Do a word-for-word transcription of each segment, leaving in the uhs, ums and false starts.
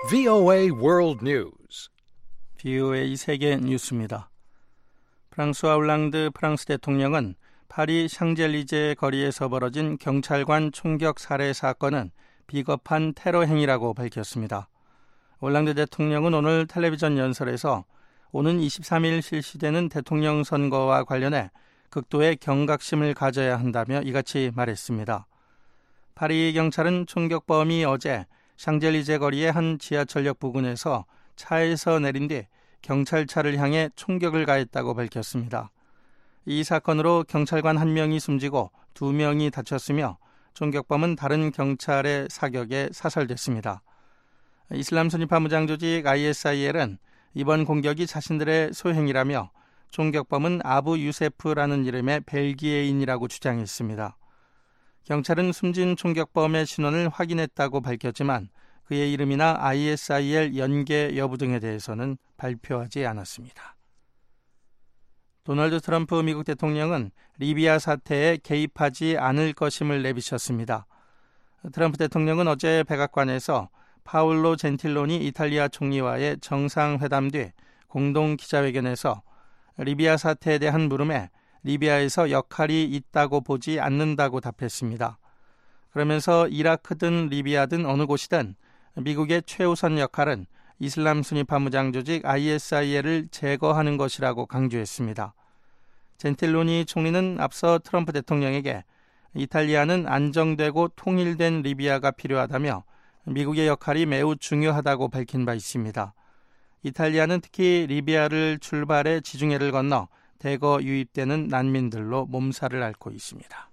브이오에이 World News. 브이오에이 세계 뉴스입니다. 프랑스와 올랑드 프랑스 대통령은 파리 샹젤리제 거리에서 벌어진 경찰관 총격 살해 사건은 비겁한 테러 행위라고 밝혔습니다. 올랑드 대통령은 오늘 텔레비전 연설에서 오는 이십삼 일 실시되는 대통령 선거와 관련해 극도의 경각심을 가져야 한다며 이같이 말했습니다. 파리 경찰은 총격범이 어제 샹젤리제 거리의 한 지하철역 부근에서 차에서 내린 뒤 경찰차를 향해 총격을 가했다고 밝혔습니다. 이 사건으로 경찰관 한 명이 숨지고 두 명이 다쳤으며 총격범은 다른 경찰의 사격에 사살됐습니다. 이슬람 순위파 무장 조직 아이에스아이엘은 이번 공격이 자신들의 소행이라며 총격범은 아부 유세프라는 이름의 벨기에인이라고 주장했습니다. 경찰은 숨진 총격범의 신원을 확인했다고 밝혔지만 그의 이름이나 아이에스아이엘 연계 여부 등에 대해서는 발표하지 않았습니다. 도널드 트럼프 미국 대통령은 리비아 사태에 개입하지 않을 것임을 내비쳤습니다. 트럼프 대통령은 어제 백악관에서 파울로 젠틸로니 이탈리아 총리와의 정상회담 뒤 공동 기자회견에서 리비아 사태에 대한 물음에 리비아에서 역할이 있다고 보지 않는다고 답했습니다. 그러면서 이라크든 리비아든 어느 곳이든 미국의 최우선 역할은 이슬람 순위파 무장 조직 아이에스아이엘을 제거하는 것이라고 강조했습니다. 젠틸로니 총리는 앞서 트럼프 대통령에게 이탈리아는 안정되고 통일된 리비아가 필요하다며 미국의 역할이 매우 중요하다고 밝힌 바 있습니다. 이탈리아는 특히 리비아를 출발해 지중해를 건너 대거 유입되는 난민들로 몸살을 앓고 있습니다.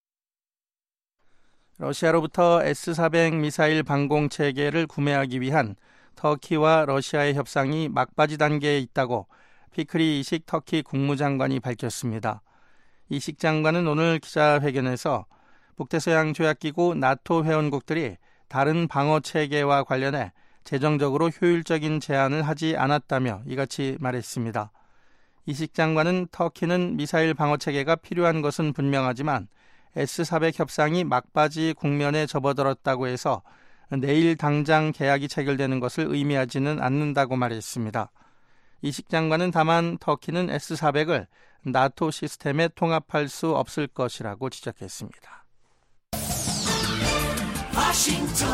러시아로부터 에스 사백 미사일 방공 체계를 구매하기 위한 터키와 러시아의 협상이 막바지 단계에 있다고 피크리 이식 터키 국무장관이 밝혔습니다. 이식 장관은 오늘 기자회견에서 북대서양 조약기구 나토 회원국들이 다른 방어 체계와 관련해 재정적으로 효율적인 제안을 하지 않았다며 이같이 말했습니다. 이식 장관은 터키는 미사일 방어 체계가 필요한 것은 분명하지만 에스 사백 협상이 막바지 국면에 접어들었다고 해서 내일 당장 계약이 체결되는 것을 의미하지는 않는다고 말했습니다. 이식 장관은 다만 터키는 에스 사백을 나토 시스템에 통합할 수 없을 것이라고 지적했습니다. 워싱턴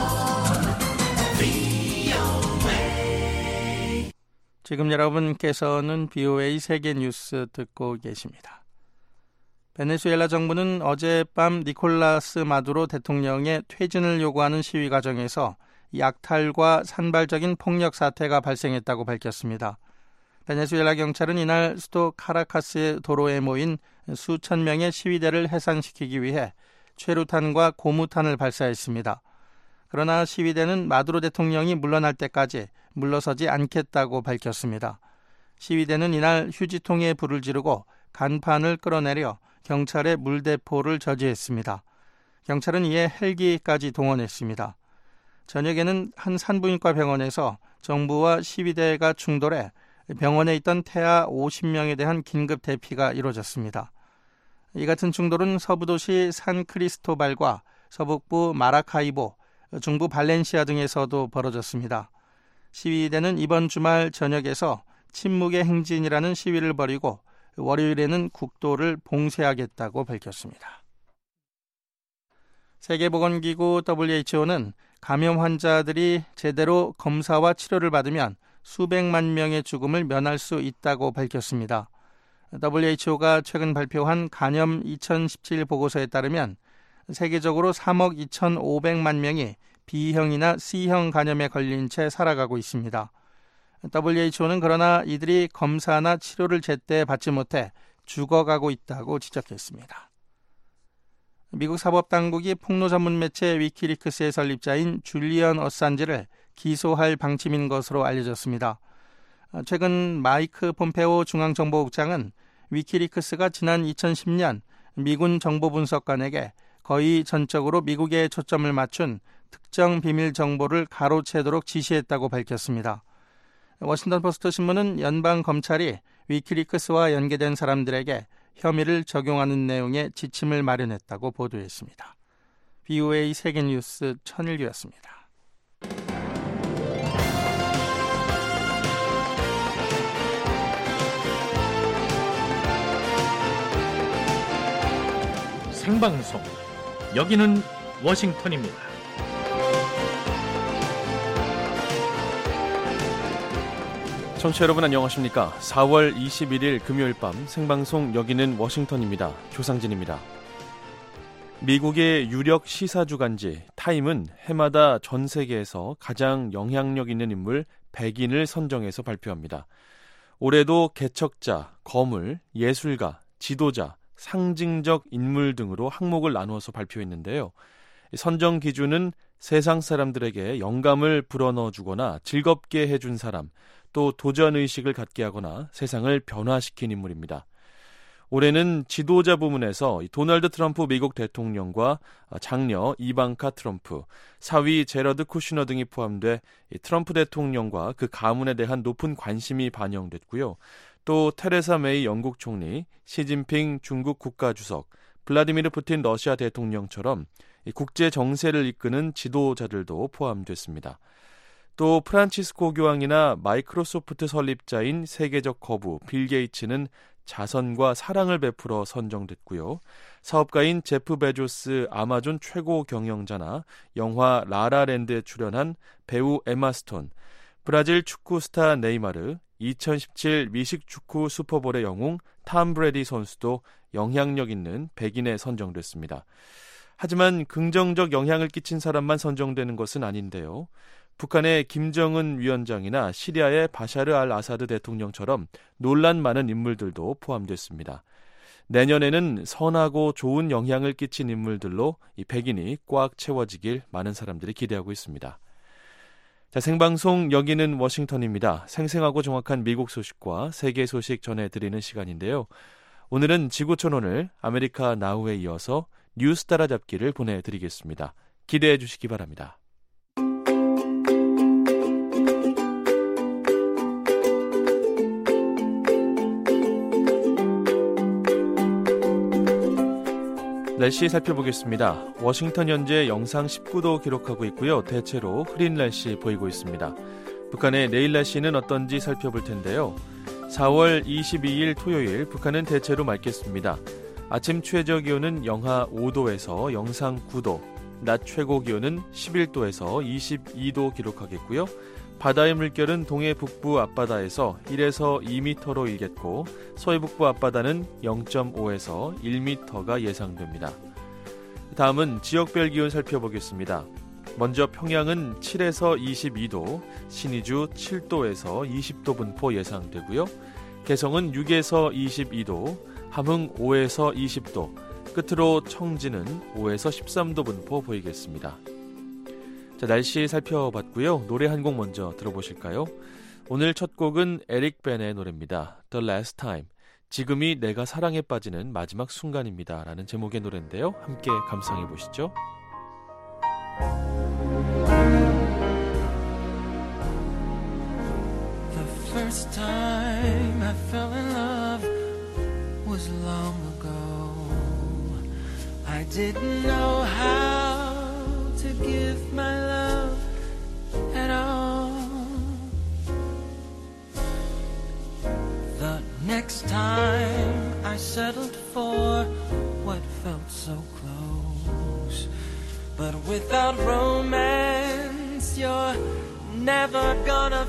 브이오에이. 지금 여러분께서는 브이오에이 세계 뉴스 듣고 계십니다. 베네수엘라 정부는 어젯밤 니콜라스 마두로 대통령의 퇴진을 요구하는 시위 과정에서 약탈과 산발적인 폭력 사태가 발생했다고 밝혔습니다. 베네수엘라 경찰은 이날 수도 카라카스의 도로에 모인 수천 명의 시위대를 해산시키기 위해 최루탄과 고무탄을 발사했습니다. 그러나 시위대는 마두로 대통령이 물러날 때까지 물러서지 않겠다고 밝혔습니다. 시위대는 이날 휴지통에 불을 지르고 간판을 끌어내려 경찰의 물대포를 저지했습니다. 경찰은 이에 헬기까지 동원했습니다. 저녁에는 한 산부인과 병원에서 정부와 시위대가 충돌해 병원에 있던 태아 오십 명에 대한 긴급 대피가 이루어졌습니다. 이 같은 충돌은 서부도시 산크리스토발과 서북부 마라카이보, 중부 발렌시아 등에서도 벌어졌습니다. 시위대는 이번 주말 저녁에서 침묵의 행진이라는 시위를 벌이고 월요일에는 국도를 봉쇄하겠다고 밝혔습니다. 세계보건기구 더블유에이치오는 감염 환자들이 제대로 검사와 치료를 받으면 수백만 명의 죽음을 면할 수 있다고 밝혔습니다. 더블유에이치오가 최근 발표한 간염 이천십칠 보고서에 따르면 세계적으로 삼억 이천오백만 명이 B형이나 C형 간염에 걸린 채 살아가고 있습니다. 더블유에이치오는 그러나 이들이 검사나 치료를 제때 받지 못해 죽어가고 있다고 지적했습니다. 미국 사법당국이 폭로 전문 매체 위키리크스의 설립자인 줄리언 어산지를 기소할 방침인 것으로 알려졌습니다. 최근 마이크 폼페오 중앙정보국장은 위키리크스가 지난 이천십 년 미군 정보분석관에게 거의 전적으로 미국에 초점을 맞춘 특정 비밀 정보를 가로채도록 지시했다고 밝혔습니다. 워싱턴 포스트 신문은 연방 검찰이 위키리크스와 연계된 사람들에게 혐의를 적용하는 내용의 지침을 마련했다고 보도했습니다. 브이오에이 세계뉴스 천일규였습니다. 생방송. 여기는 워싱턴입니다. 청취자 여러분 안녕하십니까? 사월 이십일일 금요일 밤 생방송 여기는 워싱턴입니다. 조상진입니다. 미국의 유력 시사주간지 타임은 해마다 전 세계에서 가장 영향력 있는 인물 백인을 선정해서 발표합니다. 올해도 개척자, 거물, 예술가, 지도자, 상징적 인물 등으로 항목을 나누어서 발표했는데요. 선정 기준은 세상 사람들에게 영감을 불어넣어주거나 즐겁게 해준 사람, 또 도전의식을 갖게 하거나 세상을 변화시킨 인물입니다. 올해는 지도자 부문에서 도널드 트럼프 미국 대통령과 장녀 이방카 트럼프, 사위 제러드 쿠시너 등이 포함돼 트럼프 대통령과 그 가문에 대한 높은 관심이 반영됐고요. 또 테레사 메이 영국 총리, 시진핑 중국 국가주석, 블라디미르 푸틴 러시아 대통령처럼 국제 정세를 이끄는 지도자들도 포함됐습니다. 또 프란치스코 교황이나 마이크로소프트 설립자인 세계적 거부 빌 게이츠는 자선과 사랑을 베풀어 선정됐고요. 사업가인 제프 베조스 아마존 최고 경영자나 영화 라라랜드에 출연한 배우 에마 스톤, 브라질 축구 스타 네이마르, 이천십칠 미식 축구 슈퍼볼의 영웅 탐 브레디 선수도 영향력 있는 백인에 선정됐습니다. 하지만 긍정적 영향을 끼친 사람만 선정되는 것은 아닌데요. 북한의 김정은 위원장이나 시리아의 바샤르 알 아사드 대통령처럼 논란 많은 인물들도 포함됐습니다. 내년에는 선하고 좋은 영향을 끼친 인물들로 이 백인이 꽉 채워지길 많은 사람들이 기대하고 있습니다. 자, 생방송 여기는 워싱턴입니다. 생생하고 정확한 미국 소식과 세계 소식 전해드리는 시간인데요. 오늘은 지구촌오늘 아메리카 나우에 이어서 뉴스 따라잡기를 보내드리겠습니다. 기대해 주시기 바랍니다. 날씨 살펴보겠습니다. 워싱턴 현재 영상 십구도 기록하고 있고요. 대체로 흐린 날씨 보이고 있습니다. 북한의 내일 날씨는 어떤지 살펴볼 텐데요. 사월 이십이일 토요일 북한은 대체로 맑겠습니다. 아침 최저 기온은 영하 오도에서 영상 구도, 낮 최고 기온은 십일도에서 이십이도 기록하겠고요. 바다의 물결은 동해 북부 앞바다에서 일에서 이 미터로 일겠고 서해 북부 앞바다는 영점오에서 일 미터가 예상됩니다. 다음은 지역별 기온 살펴보겠습니다. 먼저 평양은 칠에서 이십이도, 신의주 칠도에서 이십도 분포 예상되고요. 개성은 육에서 이십이도, 함흥 오에서 이십도, 끝으로 청진은 오에서 십삼도 분포 보이겠습니다. 자, 날씨 살펴봤고요. 노래 한 곡 먼저 들어보실까요? 오늘 첫 곡은 에릭 벤의 노래입니다. The Last Time. 지금이 내가 사랑에 빠지는 마지막 순간입니다. 라는 제목의 노래인데요. 함께 감상해 보시죠. The first time I fell in love was long ago. I didn't know how to give my love at all. The next time I settled for what felt so close, but without romance you're never gonna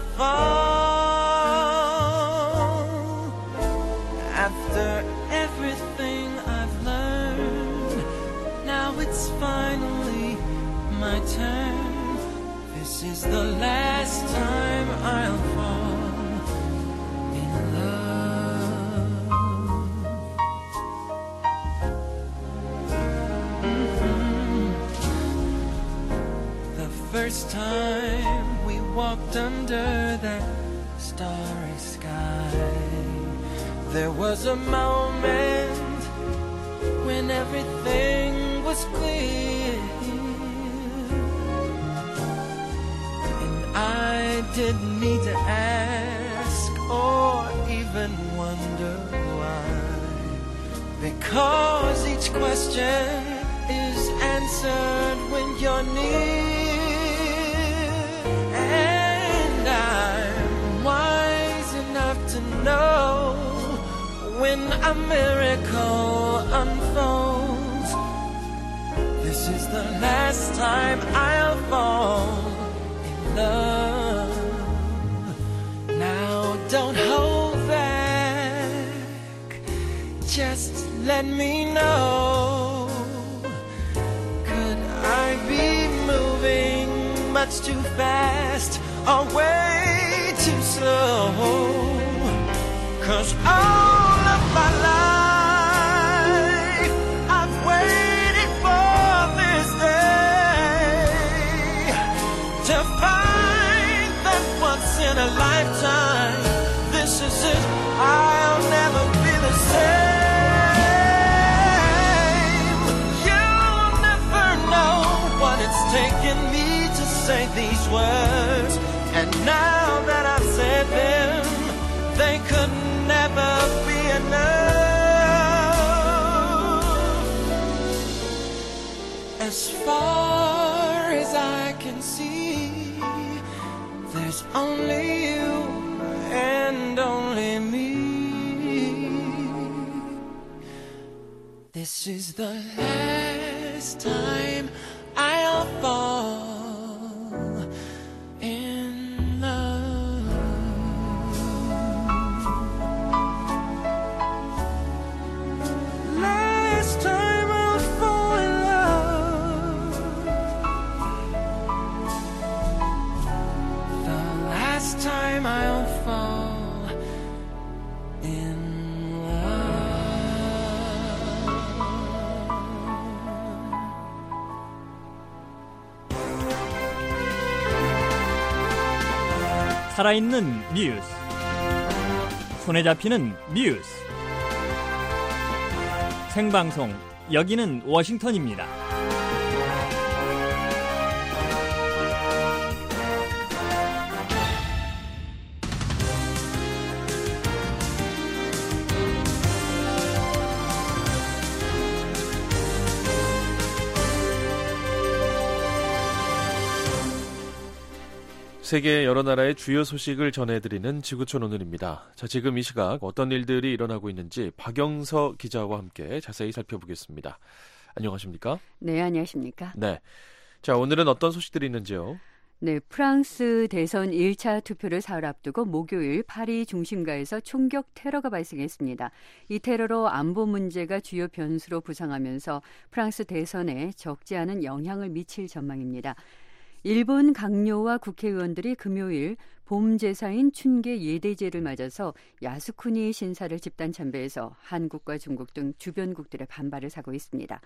fall. After everything I've learned, now it's finally my turn. This is the last time I'll fall in love. Mm-hmm. The first time we walked under that starry sky, there was a moment when everything was clear. I didn't need to ask or even wonder why, because each question is answered when you're near. And I'm wise enough to know when a miracle unfolds, This is the last time I'll fall in love. Now don't hold back, just let me know. Could I be moving much too fast or way too slow? 'Cause all of my life I've waited for this day, to find that once in a lifetime, this is it, I'll never be the same. You'll never know what it's taken me to say these words, and now that I've said them, they could never be enough. As far as I can see, there's only you and only me. This is the last time I'll fall in love. Last time I'll fall in love. The last time I'll fall in 살아있는 뉴스, 손에 잡히는 뉴스, 생방송, 여기는 워싱턴입니다. 세계 여러 나라의 주요 소식을 전해드리는 지구촌 오늘입니다. 자, 지금 이 시각 어떤 일들이 일어나고 있는지 박영서 기자와 함께 자세히 살펴보겠습니다. 안녕하십니까? 네, 안녕하십니까? 네. 자, 오늘은 어떤 소식들이 있는지요? 네, 프랑스 대선 일 차 투표를 사흘 앞두고 목요일 파리 중심가에서 총격 테러가 발생했습니다. 이 테러로 안보 문제가 주요 변수로 부상하면서 프랑스 대선에 적지 않은 영향을 미칠 전망입니다. 일본 강요와 국회의원들이 금요일 봄 제사인 춘계 예대제를 맞아서 야스쿠니 신사를 집단 참배해서 한국과 중국 등 주변국들의 반발을 사고 있습니다.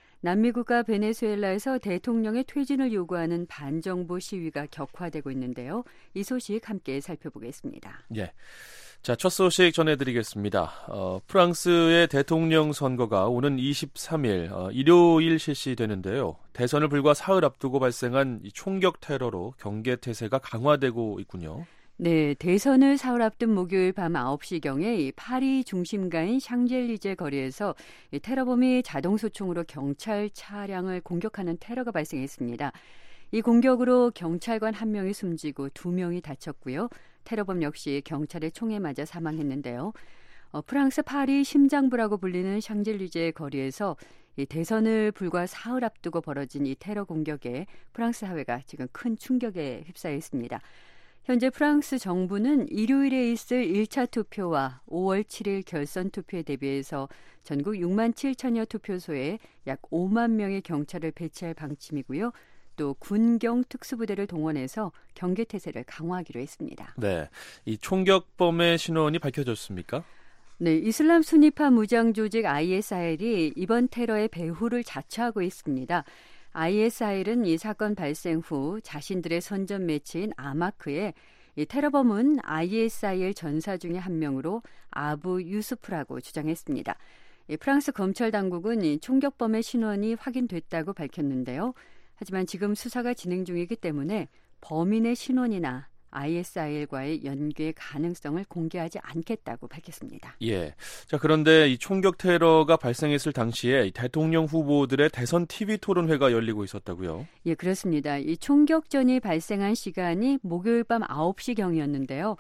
남미국가 베네수엘라에서 대통령의 퇴진을 요구하는 반정부 시위가 격화되고 있는데요. 이 소식 함께 살펴보겠습니다. 예. 자, 첫 소식 전해드리겠습니다. 어, 프랑스의 대통령 선거가 오는 이십삼 일 어, 일요일 실시되는데요. 대선을 불과 사흘 앞두고 발생한 이 총격 테러로 경계 태세가 강화되고 있군요. 네, 대선을 사흘 앞둔 목요일 밤 아홉 시경에 이 파리 중심가인 샹젤리제 거리에서 이 테러범이 자동소총으로 경찰 차량을 공격하는 테러가 발생했습니다. 이 공격으로 경찰관 한 명이 숨지고 두 명이 다쳤고요. 테러범 역시 경찰의 총에 맞아 사망했는데요. 어, 프랑스 파리 심장부라고 불리는 샹젤리제 거리에서 이 대선을 불과 사흘 앞두고 벌어진 이 테러 공격에 프랑스 사회가 지금 큰 충격에 휩싸여 있습니다. 현재 프랑스 정부는 일요일에 있을 일 차 투표와 오월 칠일 결선 투표에 대비해서 전국 육만 칠천여 투표소에 약 오만 명의 경찰을 배치할 방침이고요. 또 군경 특수부대를 동원해서 경계 태세를 강화하기로 했습니다. 네, 이 총격범의 신원이 밝혀졌습니까? 네, 이슬람 순위파 무장 조직 아이에스아이엘이 이번 테러의 배후를 자처하고 있습니다. 아이에스아이엘은 이 사건 발생 후 자신들의 선전 매체인 아마크에 이 테러범은 아이에스아이엘 전사 중에 한 명으로 아부 유수프라고 주장했습니다. 이 프랑스 검찰 당국은 이 총격범의 신원이 확인됐다고 밝혔는데요. 하지만 지금 수사가 진행 중이기 때문에 범인의 신원이나 아이에스아이엘과의 연계 가능성을 공개하지 않겠다고 밝혔습니다. 예. 자, 그런데 이 총격 테러가 발생했을 당시에 대통령 후보들의 대선 티비 토론회가 열리고 있었다고요? 예, 그렇습니다. 이 총격전이 발생한 시간이 목요일 밤 아홉 시경이었는데요.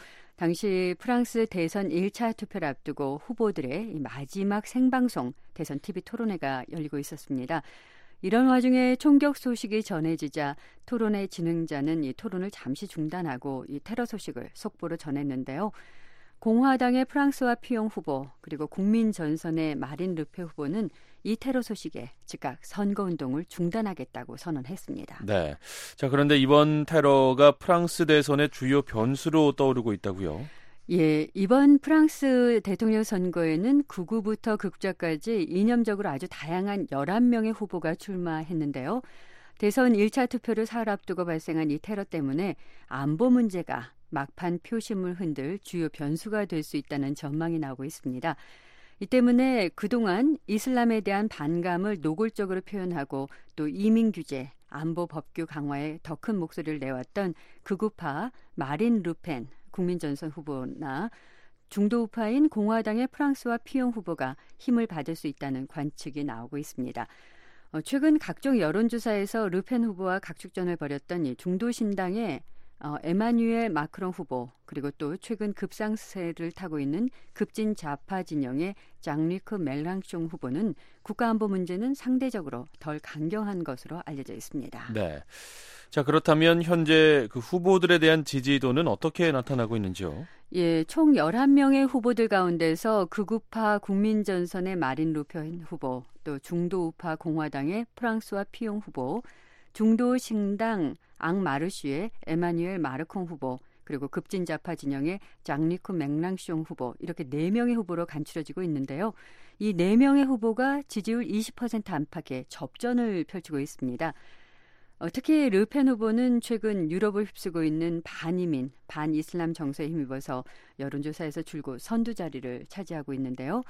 당시 프랑스 대선 일 차 투표를 앞두고 후보들의 이 마지막 생방송 대선 티비 토론회가 열리고 있었습니다. 이런 와중에 총격 소식이 전해지자 토론회 진행자는 이 토론을 잠시 중단하고 이 테러 소식을 속보로 전했는데요. 공화당의 프랑스와 피용 후보 그리고 국민전선의 마린 르페 후보는 이 테러 소식에 즉각 선거운동을 중단하겠다고 선언했습니다. 네. 자, 그런데 이번 테러가 프랑스 대선의 주요 변수로 떠오르고 있다고요? 예, 이번 프랑스 대통령 선거에는 극우부터 극좌까지 이념적으로 아주 다양한 열한 명의 후보가 출마했는데요. 대선 일 차 투표를 사흘 앞두고 발생한 이 테러 때문에 안보 문제가 막판 표심을 흔들 주요 변수가 될 수 있다는 전망이 나오고 있습니다. 이 때문에 그동안 이슬람에 대한 반감을 노골적으로 표현하고 또 이민 규제, 안보 법규 강화에 더 큰 목소리를 내왔던 극우파 마린 르펜 국민전선 후보나 중도우파인 공화당의 프랑스와 피용 후보가 힘을 받을 수 있다는 관측이 나오고 있습니다. 어, 최근 각종 여론조사에서 르펜 후보와 각축전을 벌였던 이 중도신당의 어, 에마뉴엘 마크롱 후보 그리고 또 최근 급상세를 타고 있는 급진 좌파 진영의 장리크 멜랑숑 후보는 국가안보 문제는 상대적으로 덜 강경한 것으로 알려져 있습니다. 네. 자, 그렇다면 현재 그 후보들에 대한 지지도는 어떻게 나타나고 있는지요? 예, 총 열한 명의 후보들 가운데서 극우파 국민전선의 마린 루펜 후보, 또 중도우파 공화당의 프랑스와 피용 후보, 중도 신당 앙마르슈의 에마뉴엘 마르콩 후보, 그리고 급진자파 진영의 장리쿠 맹랑숑 후보, 이렇게 네 명의 후보로 간추려지고 있는데요. 이 네 명의 후보가 지지율 이십 퍼센트 안팎의 접전을 펼치고 있습니다. 어, 특히 르펜 후보는 최근 유럽을 휩쓰고 있는 반이민, 반이슬람 정서에 힘입어서 여론조사에서 줄곧 선두 자리를 차지하고 있는데요.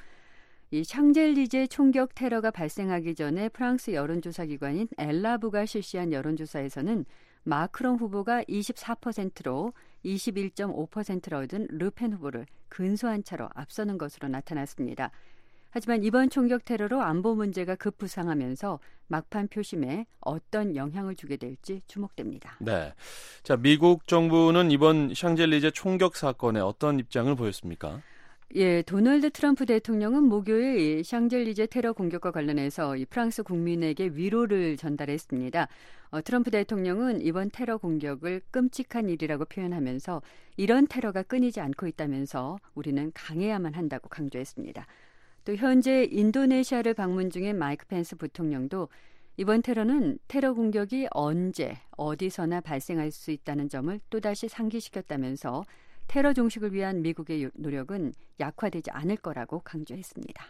이 샹젤리제 총격 테러가 발생하기 전에 프랑스 여론조사 기관인 엘라브가 실시한 여론조사에서는 마크롱 후보가 이십사 퍼센트로 이십일 점 오 퍼센트를 얻은 르펜 후보를 근소한 차로 앞서는 것으로 나타났습니다. 하지만 이번 총격 테러로 안보 문제가 급부상하면서 막판 표심에 어떤 영향을 주게 될지 주목됩니다. 네. 자, 미국 정부는 이번 샹젤리제 총격 사건에 어떤 입장을 보였습니까? 예, 도널드 트럼프 대통령은 목요일 이 샹젤리제 테러 공격과 관련해서 이 프랑스 국민에게 위로를 전달했습니다. 어, 트럼프 대통령은 이번 테러 공격을 끔찍한 일이라고 표현하면서 이런 테러가 끊이지 않고 있다면서 우리는 강해야만 한다고 강조했습니다. 또 현재 인도네시아를 방문 중인 마이크 펜스 부통령도 이번 테러는 테러 공격이 언제 어디서나 발생할 수 있다는 점을 또다시 상기시켰다면서 테러 종식을 위한 미국의 노력은 약화되지 않을 거라고 강조했습니다.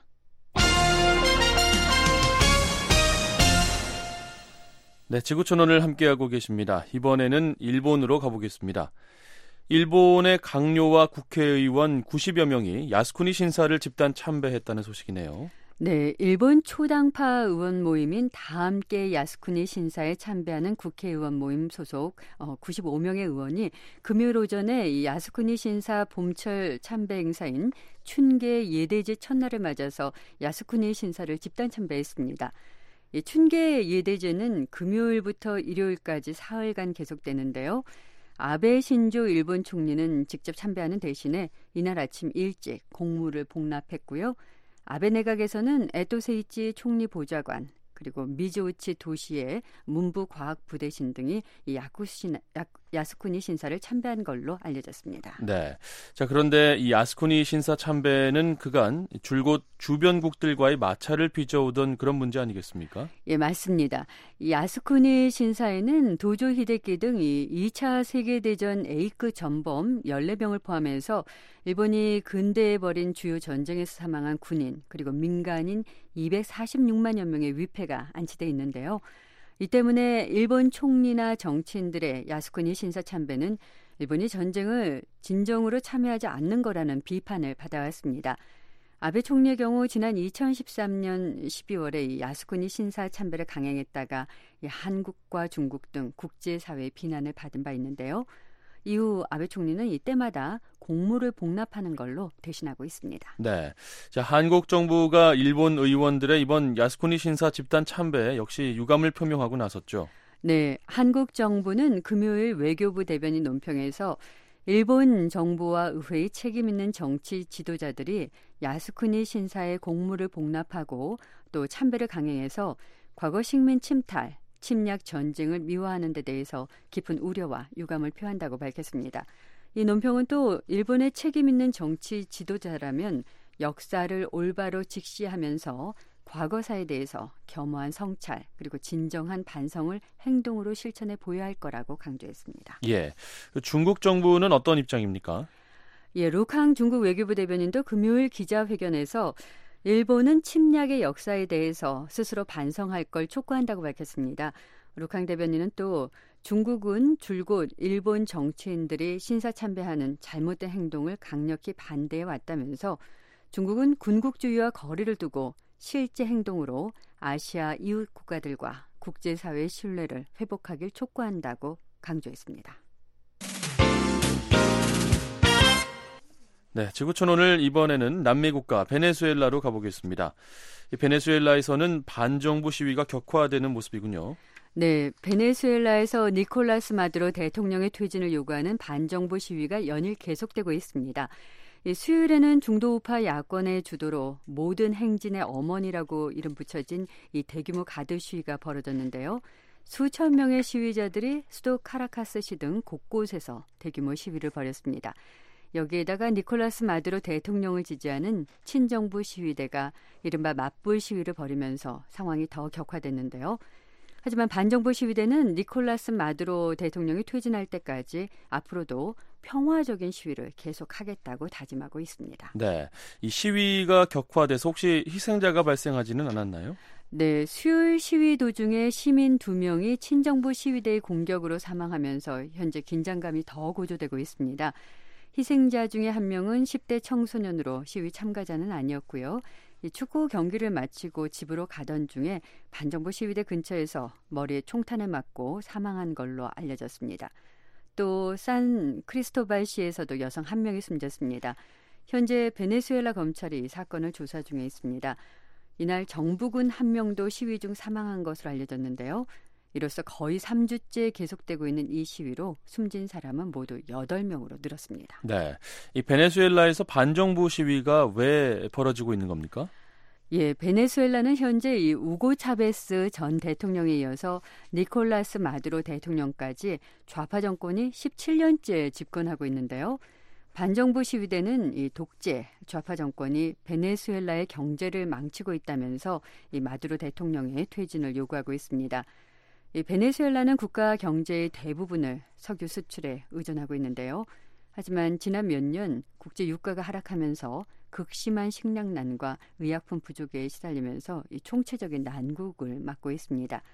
네, 지구촌원을 함께하고 계십니다. 이번에는 일본으로 가보겠습니다. 일본의 강요와 국회의원 구십여 명이 야스쿠니 신사를 집단 참배했다는 소식이네요. 네, 일본 초당파 의원 모임인 다함께 야스쿠니 신사에 참배하는 국회의원 모임 소속 구십오 명의 의원이 금요일 오전에 이 야스쿠니 신사 봄철 참배 행사인 춘계 예대지 첫날을 맞아서 야스쿠니 신사를 집단 참배했습니다. 이 춘계 예대제는 금요일부터 일요일까지 사흘간 계속되는데요. 아베 신조 일본 총리는 직접 참배하는 대신에 이날 아침 일찍 공무를 복납했고요. 아베 내각에서는 에토 세이치 총리 보좌관 그리고 미조우치 도시의 문부과학부대신 등이 이 야쿠신, 야, 야스쿠니 신사를 참배한 걸로 알려졌습니다. 네. 자, 그런데 이 야스쿠니 신사 참배는 그간 줄곧 주변국들과의 마찰을 빚어오던 그런 문제 아니겠습니까? 예, 맞습니다. 이 야스쿠니 신사에는 도조 히데키 등 이 이 차 세계대전 A급 전범 열네 명을 포함해서 일본이 근대에 벌인 주요 전쟁에서 사망한 군인 그리고 민간인 이백사십육만여 명의 위패가 안치돼 있는데요. 이 때문에 일본 총리나 정치인들의 야스쿠니 신사 참배는 일본이 전쟁을 진정으로 참여하지 않는 거라는 비판을 받아왔습니다. 아베 총리의 경우 지난 이천십삼년 십이월에 이 야스쿠니 신사 참배를 강행했다가 이 한국과 중국 등 국제사회의 비난을 받은 바 있는데요. 이후 아베 총리는 이때마다 공무를 복납하는 걸로 대신하고 있습니다. 네, 자, 한국 정부가 일본 의원들의 이번 야스쿠니 신사 집단 참배에 역시 유감을 표명하고 나섰죠. 네, 한국 정부는 금요일 외교부 대변인 논평에서 일본 정부와 의회의 책임 있는 정치 지도자들이 야스쿠니 신사의 공무를 복납하고 또 참배를 강행해서 과거 식민 침탈, 침략 전쟁을 미화하는 데 대해서 깊은 우려와 유감을 표한다고 밝혔습니다. 이 논평은 또 일본의 책임 있는 정치 지도자라면 역사를 올바로 직시하면서 과거사에 대해서 겸허한 성찰 그리고 진정한 반성을 행동으로 실천해 보여야 할 거라고 강조했습니다. 예, 중국 정부는 어떤 입장입니까? 예, 루캉 중국 외교부 대변인도 금요일 기자회견에서 일본은 침략의 역사에 대해서 스스로 반성할 걸 촉구한다고 밝혔습니다. 루캉 대변인은 또 중국은 줄곧 일본 정치인들이 신사참배하는 잘못된 행동을 강력히 반대해 왔다면서 중국은 군국주의와 거리를 두고 실제 행동으로 아시아 이웃 국가들과 국제사회의 신뢰를 회복하길 촉구한다고 강조했습니다. 네, 지구촌 오늘 이번에는 남미 국가 베네수엘라로 가보겠습니다. 이 베네수엘라에서는 반정부 시위가 격화되는 모습이군요. 네, 베네수엘라에서 니콜라스 마두로 대통령의 퇴진을 요구하는 반정부 시위가 연일 계속되고 있습니다. 이 수요일에는 중도 우파 야권의 주도로 모든 행진의 어머니라고 이름 붙여진 이 대규모 가드 시위가 벌어졌는데요. 수천 명의 시위자들이 수도 카라카스시 등 곳곳에서 대규모 시위를 벌였습니다. 여기에다가 니콜라스 마두로 대통령을 지지하는 친정부 시위대가 이른바 맞불 시위를 벌이면서 상황이 더 격화됐는데요. 하지만 반정부 시위대는 니콜라스 마두로 대통령이 퇴진할 때까지 앞으로도 평화적인 시위를 계속하겠다고 다짐하고 있습니다. 네, 이 시위가 격화돼서 혹시 희생자가 발생하지는 않았나요? 네, 수요일 시위 도중에 시민 두 명이 친정부 시위대의 공격으로 사망하면서 현재 긴장감이 더 고조되고 있습니다. 희생자 중에 한 명은 십 대 청소년으로 시위 참가자는 아니었고요. 이 축구 경기를 마치고 집으로 가던 중에 반정부 시위대 근처에서 머리에 총탄을 맞고 사망한 걸로 알려졌습니다. 또 산 크리스토발시에서도 여성 한 명이 숨졌습니다. 현재 베네수엘라 검찰이 사건을 조사 중에 있습니다. 이날 정부군 한 명도 시위 중 사망한 것으로 알려졌는데요. 이로써 거의 삼 주째 계속되고 있는 이 시위로 숨진 사람은 모두 여덟 명으로 늘었습니다. 네, 이 베네수엘라에서 반정부 시위가 왜 벌어지고 있는 겁니까? 예, 베네수엘라는 현재 이 우고 차베스 전 대통령에 이어서 니콜라스 마두로 대통령까지 좌파 정권이 십칠 년째 집권하고 있는데요. 반정부 시위대는 이 독재 좌파 정권이 베네수엘라의 경제를 망치고 있다면서 이 마두로 대통령의 퇴진을 요구하고 있습니다. 이 베네수엘라는 국가 경제의 대부분을 석유 수출에 의존하고 있는데요. 하지만 지난 몇 년 국제 유가가 하락하면서 극심한 식량난과 의약품 부족에 시달리면서 이 총체적인 난국을 맞고 있습니다.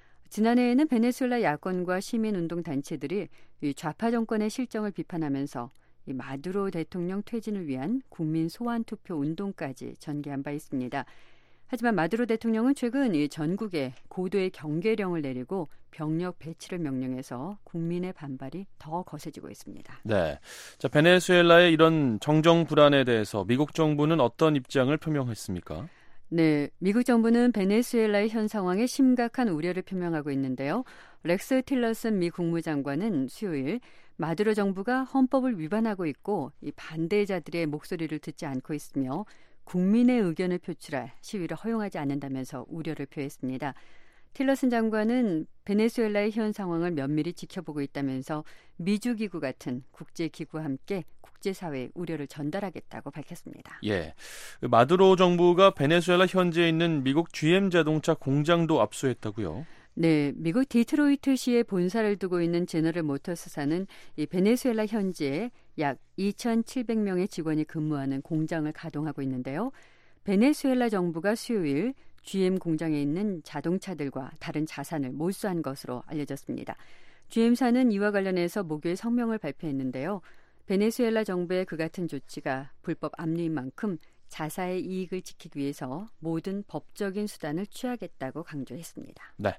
지난해에는 베네수엘라 야권과 시민운동 단체들이 이 좌파 정권의 실정을 비판하면서 이 마두로 대통령 퇴진을 위한 국민 소환 투표 운동까지 전개한 바 있습니다. 하지만 마두로 대통령은 최근 이 전국에 고도의 경계령을 내리고 병력 배치를 명령해서 국민의 반발이 더 거세지고 있습니다. 네, 자 베네수엘라의 이런 정정 불안에 대해서 미국 정부는 어떤 입장을 표명했습니까? 네, 미국 정부는 베네수엘라의 현 상황에 심각한 우려를 표명하고 있는데요. 렉스 틸러슨 미 국무장관은 수요일 마두로 정부가 헌법을 위반하고 있고 이 반대자들의 목소리를 듣지 않고 있으며 국민의 의견을 표출할 시위를 허용하지 않는다면서 우려를 표했습니다. 틸러슨 장관은 베네수엘라의 현 상황을 면밀히 지켜보고 있다면서 미주기구 같은 국제기구와 함께 국제사회에 우려를 전달하겠다고 밝혔습니다. 예, 마두로 정부가 베네수엘라 현지에 있는 미국 지엠 자동차 공장도 압수했다고요? 네, 미국 디트로이트시에 본사를 두고 있는 제너럴 모터스사는 이 베네수엘라 현지에 약 이천칠백 명의 직원이 근무하는 공장을 가동하고 있는데요. 베네수엘라 정부가 수요일 지엠 공장에 있는 자동차들과 다른 자산을 몰수한 것으로 알려졌습니다. 지엠사는 이와 관련해서 목요일 성명을 발표했는데요. 베네수엘라 정부의 그 같은 조치가 불법 압류인 만큼 자사의 이익을 지키기 위해서 모든 법적인 수단을 취하겠다고 강조했습니다. 네,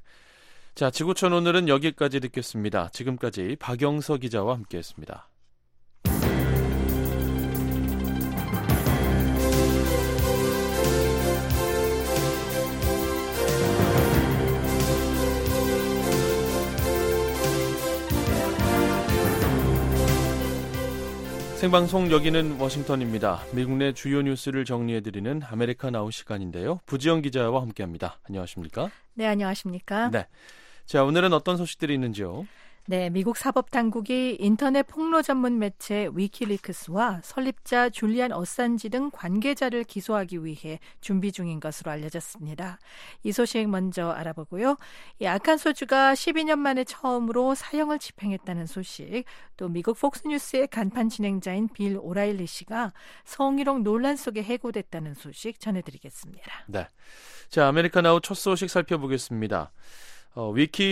자 지구촌 오늘은 여기까지 듣겠습니다. 지금까지 박영서 기자와 함께했습니다. 생방송 여기는 워싱턴입니다. 미국 내 주요 뉴스를 정리해드리는 아메리카 나우 시간인데요. 부지영 기자와 함께합니다. 안녕하십니까? 네, 안녕하십니까? 네. 자, 오늘은 어떤 소식들이 있는지요? 네, 미국 사법당국이 인터넷 폭로 전문 매체 위키리크스와 설립자 줄리안 어산지 등 관계자를 기소하기 위해 준비 중인 것으로 알려졌습니다. 이 소식 먼저 알아보고요. 이 아칸소주가 십이 년 만에 처음으로 사형을 집행했다는 소식, 또 미국 폭스뉴스의 간판 진행자인 빌 오라일리 씨가 성희롱 논란 속에 해고됐다는 소식 전해드리겠습니다. 네, 자, 아메리카 나우 첫 소식 살펴보겠습니다. 어,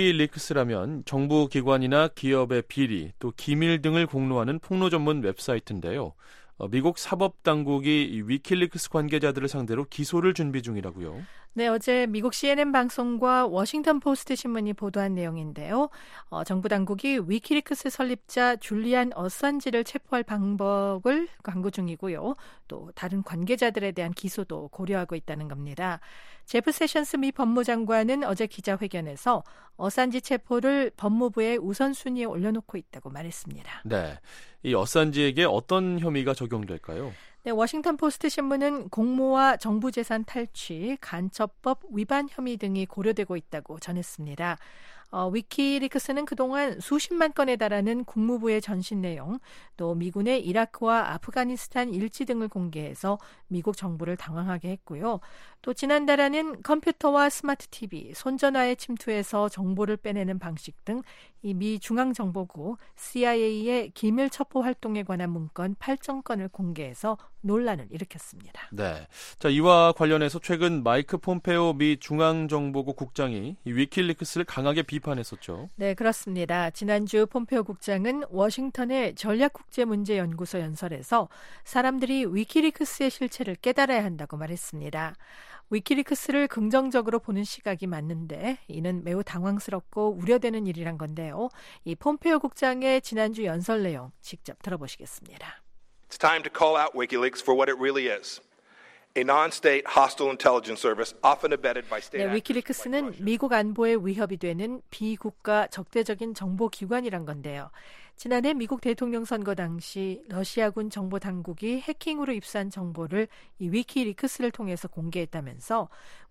위키리크스라면 정부 기관이나 기업의 비리, 또 기밀 등을 공로하는 폭로 전문 웹사이트인데요. 어, 미국 사법당국이 이 위키리크스 관계자들을 상대로 기소를 준비 중이라고요. 네, 어제 미국 씨엔엔 방송과 워싱턴 포스트 신문이 보도한 내용인데요. 어, 정부 당국이 위키리크스 설립자 줄리안 어산지를 체포할 방법을 강구 중이고요. 또 다른 관계자들에 대한 기소도 고려하고 있다는 겁니다. 제프 세션스 미 법무장관은 어제 기자회견에서 어산지 체포를 법무부의 우선순위에 올려놓고 있다고 말했습니다. 네, 이 어산지에게 어떤 혐의가 적용될까요? 네, 워싱턴 포스트 신문은 공모와 정부 재산 탈취, 간첩법 위반 혐의 등이 고려되고 있다고 전했습니다. 어, 위키리크스는 그동안 수십만 건에 달하는 국무부의 전신 내용, 또 미군의 이라크와 아프가니스탄 일지 등을 공개해서 미국 정부를 당황하게 했고요. 또 지난달에는 컴퓨터와 스마트 티비, 손전화에 침투해서 정보를 빼내는 방식 등 이 미 중앙정보국 씨아이에이의 기밀 첩보 활동에 관한 문건 팔 점 건을 공개해서 논란을 일으켰습니다. 네, 자, 이와 관련해서 최근 마이크 폼페오 미 중앙정보국 국장이 이 위키리크스를 강하게 비판했었죠. 네, 그렇습니다. 지난주 폼페오 국장은 워싱턴의 전략국제문제연구소 연설에서 사람들이 위키리크스의 실체를 깨달아야 한다고 말했습니다. 위키리크스를 긍정적으로 보는 시각이 맞는데 이는 매우 당황스럽고 우려되는 일이란 건데요. 이 폼페오 국장의 지난주 연설 내용 직접 들어보시겠습니다. It's time to call out WikiLeaks for what it really is. A non-state hostile intelligence service often abetted by state 네, 위키리크스는 미국 안보에 위협이 되는 비국가 적대적인 정보기관이란 건데요. 지난해 미국 대통령 선거 당시 러시아군 정보 당국이 해킹으로 입수한 정보를 이 위키리크스를 통해서 공개했다면서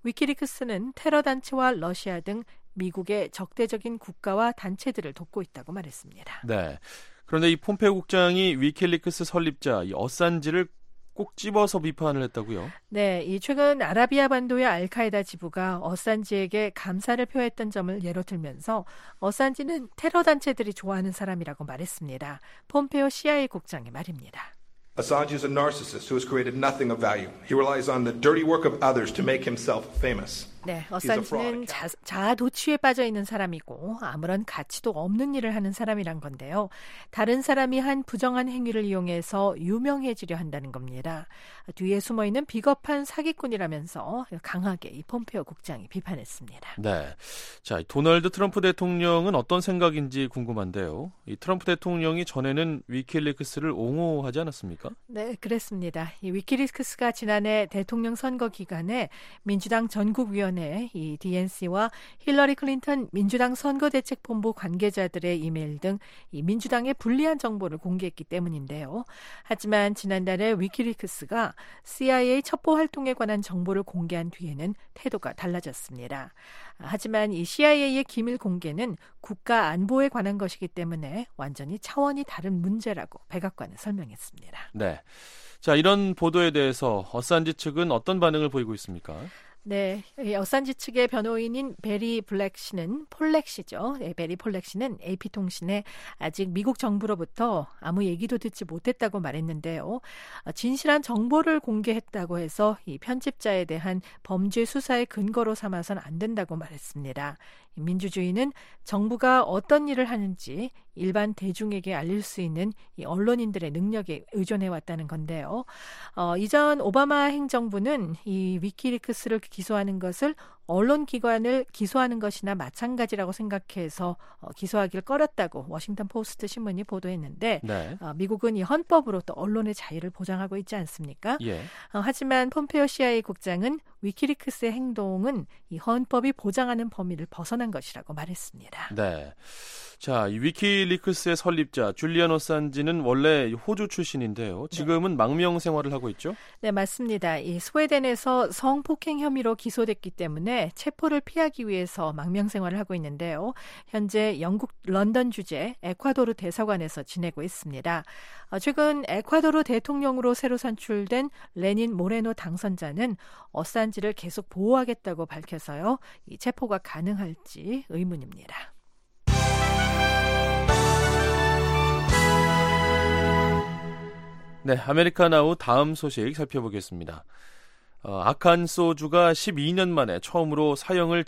위키리크스는 테러 단체와 러시아 등 미국의 적대적인 국가와 단체들을 돕고 있다고 말했습니다. 네. 그런데 이 폼페오 국장이 위키리크스 설립자 이 어산지를 꼭 집어서 비판을 했다고요? 네, 이 최근 아라비아 반도의 알카에다 지부가 어산지에게 감사를 표했던 점을 예로 들면서 어산지는 테러 단체들이 좋아하는 사람이라고 말했습니다. 폼페오 씨아이에이 국장의 말입니다. Assange is a narcissist who has created nothing of value. He relies on the dirty work of others to make himself famous. 네, 어산지는 자, 자아 도취에 빠져 있는 사람이고 아무런 가치도 없는 일을 하는 사람이란 건데요. 다른 사람이 한 부정한 행위를 이용해서 유명해지려 한다는 겁니다. 뒤에 숨어있는 비겁한 사기꾼이라면서 강하게 이 폼페오 국장이 비판했습니다. 네, 자, 도널드 트럼프 대통령은 어떤 생각인지 궁금한데요. 이 트럼프 대통령이 전에는 위키리크스를 옹호하지 않았습니까? 네, 그랬습니다. 이 위키리크스가 지난해 대통령 선거 기간에 민주당 전국위원회 이 디엔씨와 힐러리 클린턴 민주당 선거대책본부 관계자들의 이메일 등 이 민주당의 불리한 정보를 공개했기 때문인데요. 하지만 지난달에 위키리크스가 씨아이에이 첩보 활동에 관한 정보를 공개한 뒤에는 태도가 달라졌습니다. 하지만 이 씨아이에이의 기밀 공개는 국가 안보에 관한 것이기 때문에 완전히 차원이 다른 문제라고 백악관은 설명했습니다. 네, 자, 이런 보도에 대해서 어산지 측은 어떤 반응을 보이고 있습니까? 네, 어산지 측의 변호인인 베리 블랙 씨는 폴렉 씨죠. 네, 베리 폴렉 씨는 에이피통신에 아직 미국 정부로부터 아무 얘기도 듣지 못했다고 말했는데요. 진실한 정보를 공개했다고 해서 이 편집자에 대한 범죄 수사의 근거로 삼아서는 안 된다고 말했습니다. 민주주의는 정부가 어떤 일을 하는지 일반 대중에게 알릴 수 있는 이 언론인들의 능력에 의존해왔다는 건데요. 어, 이전 오바마 행정부는 이 위키리크스를 기소하는 것을 언론기관을 기소하는 것이나 마찬가지라고 생각해서 어, 기소하기를 꺼렸다고 워싱턴 포스트 신문이 보도했는데 네. 어, 미국은 이 헌법으로 또 언론의 자유를 보장하고 있지 않습니까? 예. 어, 하지만 폼페이오 씨아이에이 국장은 위키리크스의 행동은 이 헌법이 보장하는 범위를 벗어난 것이라고 말했습니다. 네. 자, 이 위키리크스의 설립자 줄리안 어산지는 원래 호주 출신인데요. 지금은 네. 망명 생활을 하고 있죠? 네, 맞습니다. 이 스웨덴에서 성폭행 혐의로 기소됐기 때문에 체포를 피하기 위해서 망명 생활을 하고 있는데요. 현재 영국 런던 주재 에콰도르 대사관에서 지내고 있습니다. 최근 에콰도르 대통령으로 새로 선출된 레닌 모레노 당선자는 어산지를 계속 보호하겠다고 밝혀서요. 이 체포가 가능할지 의문입니다. 네, 아메리카나우 다음 소식 살펴보겠습니다. 어, 아칸소주가 십이 년 만에 처음으로 사형을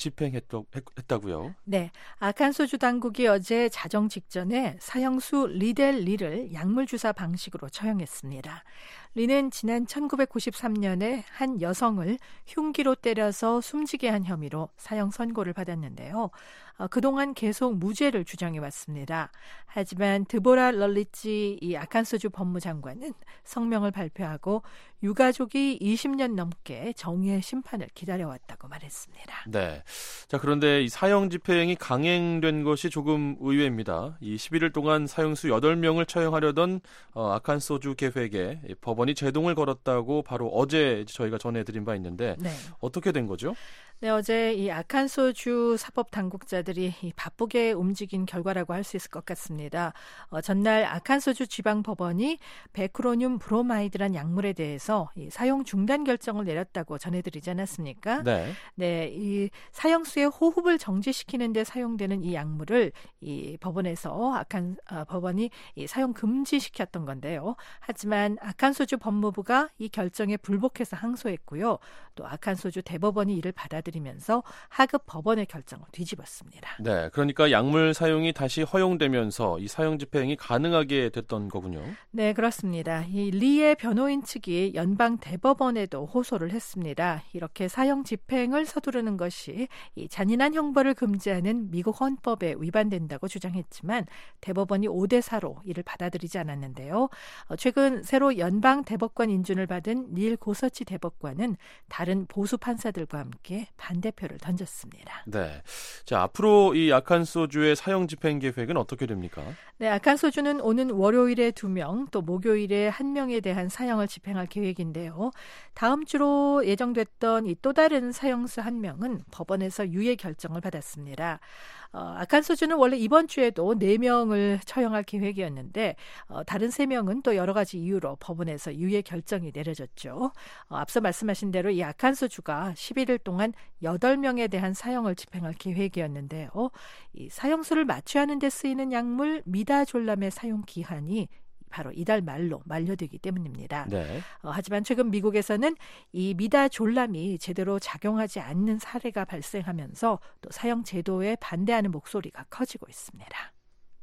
집행했다고요? 네, 아칸소주 당국이 어제 자정 직전에 사형수 리델 리를 약물 주사 방식으로 처형했습니다. 리는 지난 천구백구십삼 년에 한 여성을 흉기로 때려서 숨지게 한 혐의로 사형 선고를 받았는데요. 어, 그동안 계속 무죄를 주장해왔습니다. 하지만 드보라 럴리치 이 아칸소주 법무장관은 성명을 발표하고 유가족이 이십 년 넘게 정의의 심판을 기다려왔다고 말했습니다. 네. 자, 그런데 이 사형 집행이 강행된 것이 조금 의외입니다. 이 십일 일 동안 사형수 여덟 명을 처형하려던 어, 아칸소주 계획에 법원이 제동을 걸었다고 바로 어제 저희가 전해드린 바 있는데 네. 어떻게 된 거죠? 네, 어제 이 아칸소주 사법 당국자들이 이 바쁘게 움직인 결과라고 할 수 있을 것 같습니다. 어, 전날 아칸소주 지방법원이 베크로늄 브로마이드란 약물에 대해서 이 사용 중단 결정을 내렸다고 전해드리지 않았습니까? 네. 네, 이 사형수의 호흡을 정지시키는 데 사용되는 이 약물을 이 법원에서 아칸 아, 법원이 이 사용 금지시켰던 건데요. 하지만 아칸소주 법무부가 이 결정에 불복해서 항소했고요. 또 아칸소주 대법원이 이를 받아들이면서 하급 법원의 결정을 뒤집었습니다. 네, 그러니까 약물 사용이 다시 허용되면서 이 사형 집행이 가능하게 됐던 거군요. 네, 그렇습니다. 이 리의 변호인 측이 연방 대법원에도 호소를 했습니다. 이렇게 사형 집행을 서두르는 것이 이 잔인한 형벌을 금지하는 미국 헌법에 위반된다고 주장했지만 대법원이 오 대 사로 이를 받아들이지 않았는데요. 어, 최근 새로 연방 대법관 인준을 받은 닐 고서치 대법관은 다른 보수 판사들과 함께 반대표를 던졌습니다. 네, 자 앞으로 이 아칸소주의 사형 집행 계획은 어떻게 됩니까? 네, 아칸소주는 오는 월요일에 두 명, 또 목요일에 한 명에 대한 사형을 집행할 계획인데요. 다음 주로 예정됐던 이 또 다른 사형수 한 명은 법원에서 유예 결정을 받았습니다. 어, 아칸소주는 원래 이번 주에도 네 명을 처형할 계획이었는데 어, 다른 세 명은 또 여러 가지 이유로 법원에서 유예 결정이 내려졌죠. 어, 앞서 말씀하신 대로 이 아칸소주가 십일 일 동안 여덟 명에 대한 사형을 집행할 계획이었는데요. 이 사형수를 마취하는 데 쓰이는 약물 미다졸람의 사용 기한이 바로 이달 말로 만료되기 때문입니다. 네. 어, 하지만 최근 미국에서는 이 미다졸람이 제대로 작용하지 않는 사례가 발생하면서 또 사형 제도에 반대하는 목소리가 커지고 있습니다.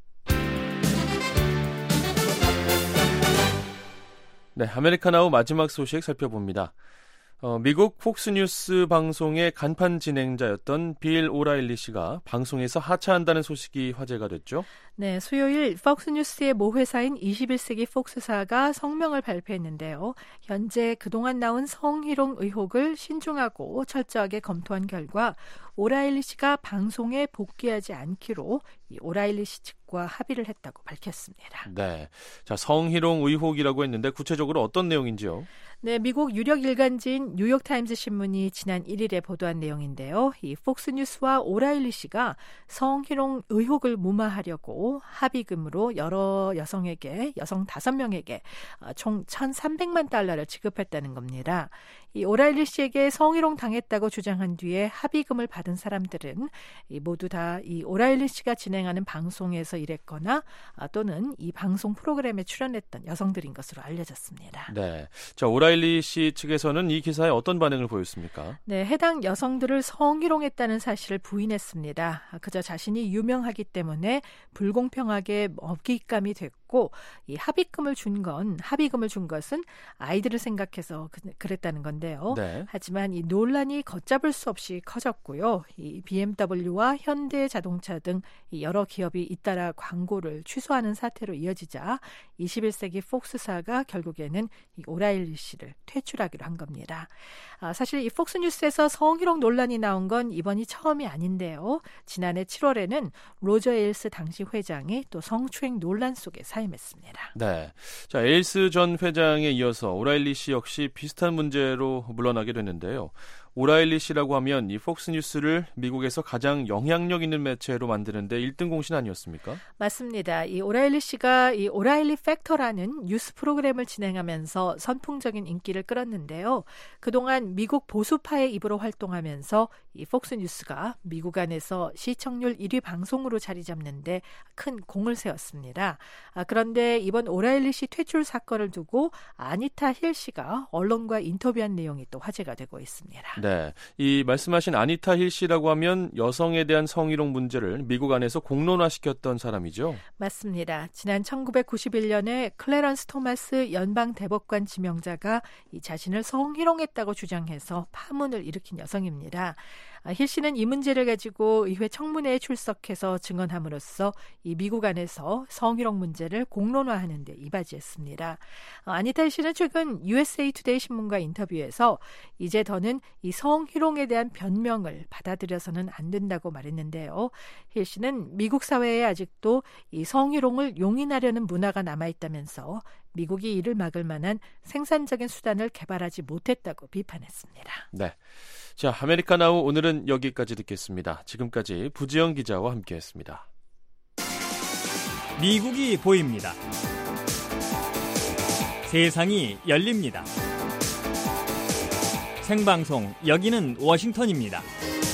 네, 아메리카나우 마지막 소식 살펴봅니다. 어, 미국 폭스뉴스 방송의 간판 진행자였던 빌 오라일리 씨가 방송에서 하차한다는 소식이 화제가 됐죠. 네, 수요일 폭스뉴스의 모회사인 이십일 세기 폭스사가 성명을 발표했는데요. 현재 그동안 나온 성희롱 의혹을 신중하고 철저하게 검토한 결과 오라일리 씨가 방송에 복귀하지 않기로 이 오라일리 씨 측과 합의를 했다고 밝혔습니다. 네, 자 성희롱 의혹이라고 했는데 구체적으로 어떤 내용인지요? 네, 미국 유력 일간지인 뉴욕타임스 신문이 지난 일 일에 보도한 내용인데요. 이 폭스뉴스와 오라일리 씨가 성희롱 의혹을 무마하려고 합의금으로 여러 여성에게, 여성 다섯 명에게 총 천삼백만 달러를 지급했다는 겁니다. 이 오라일리 씨에게 성희롱 당했다고 주장한 뒤에 합의금을 받은 사람들은 이 모두 다 이 오라일리 씨가 진행하는 방송에서 일했거나 또는 이 방송 프로그램에 출연했던 여성들인 것으로 알려졌습니다. 네, 자 오라일리 씨 측에서는 이 기사에 어떤 반응을 보였습니까? 네, 해당 여성들을 성희롱했다는 사실을 부인했습니다. 그저 자신이 유명하기 때문에 불공평하게 먹잇감이 됐고 이 합의금을 준 건 합의금을 준 것은 아이들을 생각해서 그랬다는 건데요. 네. 하지만 이 논란이 걷잡을 수 없이 커졌고요. 이 비엠더블유와 현대자동차 등 여러 기업이 잇따라 광고를 취소하는 사태로 이어지자 이십일 세기 폭스사가 결국에는 이 오라일리 씨를 퇴출하기로 한 겁니다. 아, 사실 이 폭스뉴스에서 성희롱 논란이 나온 건 이번이 처음이 아닌데요. 지난해 칠월에는 로저 에일스 당시 회장이 또 성추행 논란 속에 사임했습니다. 네, 자 에일스 전 회장에 이어서 오라일리 씨 역시 비슷한 문제로 물러나게 됐는데요. 오라일리 씨라고 하면 이 폭스뉴스를 미국에서 가장 영향력 있는 매체로 만드는데 일 등 공신 아니었습니까? 맞습니다. 이 오라일리 씨가 이 오라일리 팩터라는 뉴스 프로그램을 진행하면서 선풍적인 인기를 끌었는데요. 그동안 미국 보수파의 입으로 활동하면서 이 폭스뉴스가 미국 안에서 시청률 일 위 방송으로 자리 잡는데 큰 공을 세웠습니다. 아, 그런데 이번 오라일리 씨 퇴출 사건을 두고 아니타 힐 씨가 언론과 인터뷰한 내용이 또 화제가 되고 있습니다. 네, 이 말씀하신 아니타 힐 씨라고 하면 여성에 대한 성희롱 문제를 미국 안에서 공론화시켰던 사람이죠? 맞습니다. 지난 천구백구십일 년에 클래런스 토마스 연방 대법관 지명자가 이 자신을 성희롱했다고 주장해서 파문을 일으킨 여성입니다. 힐 씨는 이 문제를 가지고 의회 청문회에 출석해서 증언함으로써 이 미국 안에서 성희롱 문제를 공론화하는 데 이바지했습니다. 아니타 힐 씨는 최근 유에스에이 투데이 신문과 인터뷰에서 이제 더는 이 성희롱에 대한 변명을 받아들여서는 안 된다고 말했는데요. 힐 씨는 미국 사회에 아직도 이 성희롱을 용인하려는 문화가 남아있다면서 미국이 이를 막을 만한 생산적인 수단을 개발하지 못했다고 비판했습니다. 네, 자 아메리카나우 오늘은 여기까지 듣겠습니다. 지금까지 부지영 기자와 함께했습니다. 미국이 보입니다. 세상이 열립니다. 생방송 여기는 워싱턴입니다.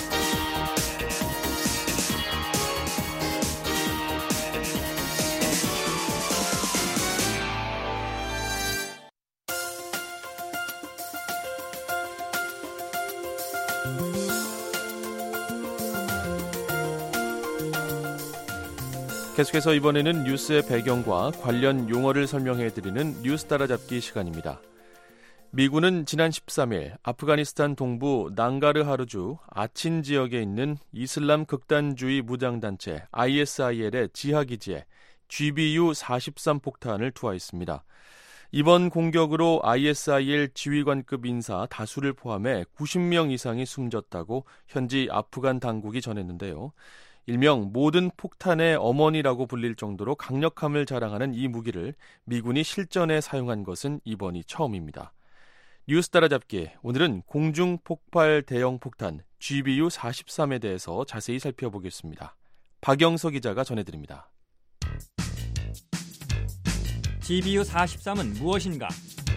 계속해서 이번에는 뉴스의 배경과 관련 용어를 설명해드리는 뉴스 따라잡기 시간입니다. 미군은 지난 십삼 일 아프가니스탄 동부 낭가르하르주 아친 지역에 있는 이슬람 극단주의 무장단체 아이에스아이엘의 지하기지에 지비유 사십삼 폭탄을 투하했습니다. 이번 공격으로 아이에스아이엘 지휘관급 인사 다수를 포함해 구십 명 이상이 숨졌다고 현지 아프간 당국이 전했는데요. 일명 모든 폭탄의 어머니라고 불릴 정도로 강력함을 자랑하는 이 무기를 미군이 실전에 사용한 것은 이번이 처음입니다. 뉴스 따라잡기, 오늘은 공중폭발 대형 폭탄 지비유 사십삼에 대해서 자세히 살펴보겠습니다. 박영서 기자가 전해드립니다. 지비유 사십삼은 무엇인가?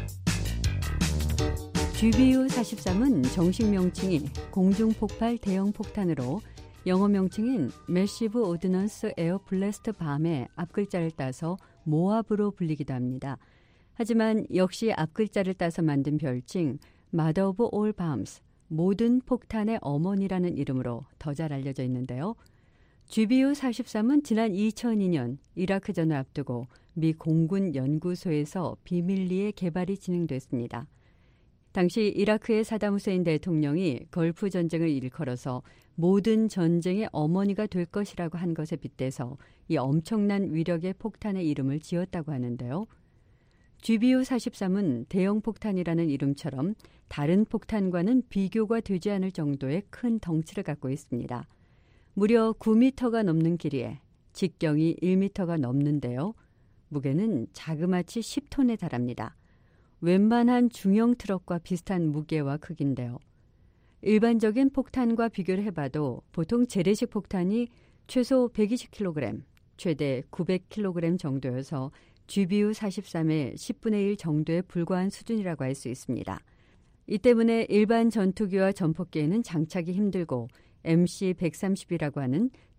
지비유 사십삼은 정식 명칭이 공중폭발 대형 폭탄으로 영어 명칭인 Massive Ordnance Air Blast Bomb의 앞글자를 따서 모압으로 불리기도 합니다. 하지만 역시 앞글자를 따서 만든 별칭 Mother of All Bombs, 모든 폭탄의 어머니라는 이름으로 더 잘 알려져 있는데요. 지비유 사십삼은 지난 이천이 년 이라크전을 앞두고 미 공군 연구소에서 비밀리에 개발이 진행됐습니다. 당시 이라크의 사담 후세인 대통령이 걸프 전쟁을 일컬어서 모든 전쟁의 어머니가 될 것이라고 한 것에 빗대서 이 엄청난 위력의 폭탄의 이름을 지었다고 하는데요. 지비유 사십삼은 대형 폭탄이라는 이름처럼 다른 폭탄과는 비교가 되지 않을 정도의 큰 덩치를 갖고 있습니다. 무려 구 미터가 넘는 길이에 직경이 일 미터가 넘는데요. 무게는 자그마치 십 톤에 달합니다. 웬만한 중형 트럭과 비슷한 무게와 크기인데요. 일반적인 폭탄과 비교를 해봐도 보통 재래식 폭탄이 최소 백이십 킬로그램, 최대 구백 킬로그램 정도여서 지비유 사십삼의 십분의 일 정도에 불과한 수준이라고 할 수 있습니다. 이 때문에 일반 전투기와 전폭기에는 장착이 힘들고 엠씨 백삼십이라고 하는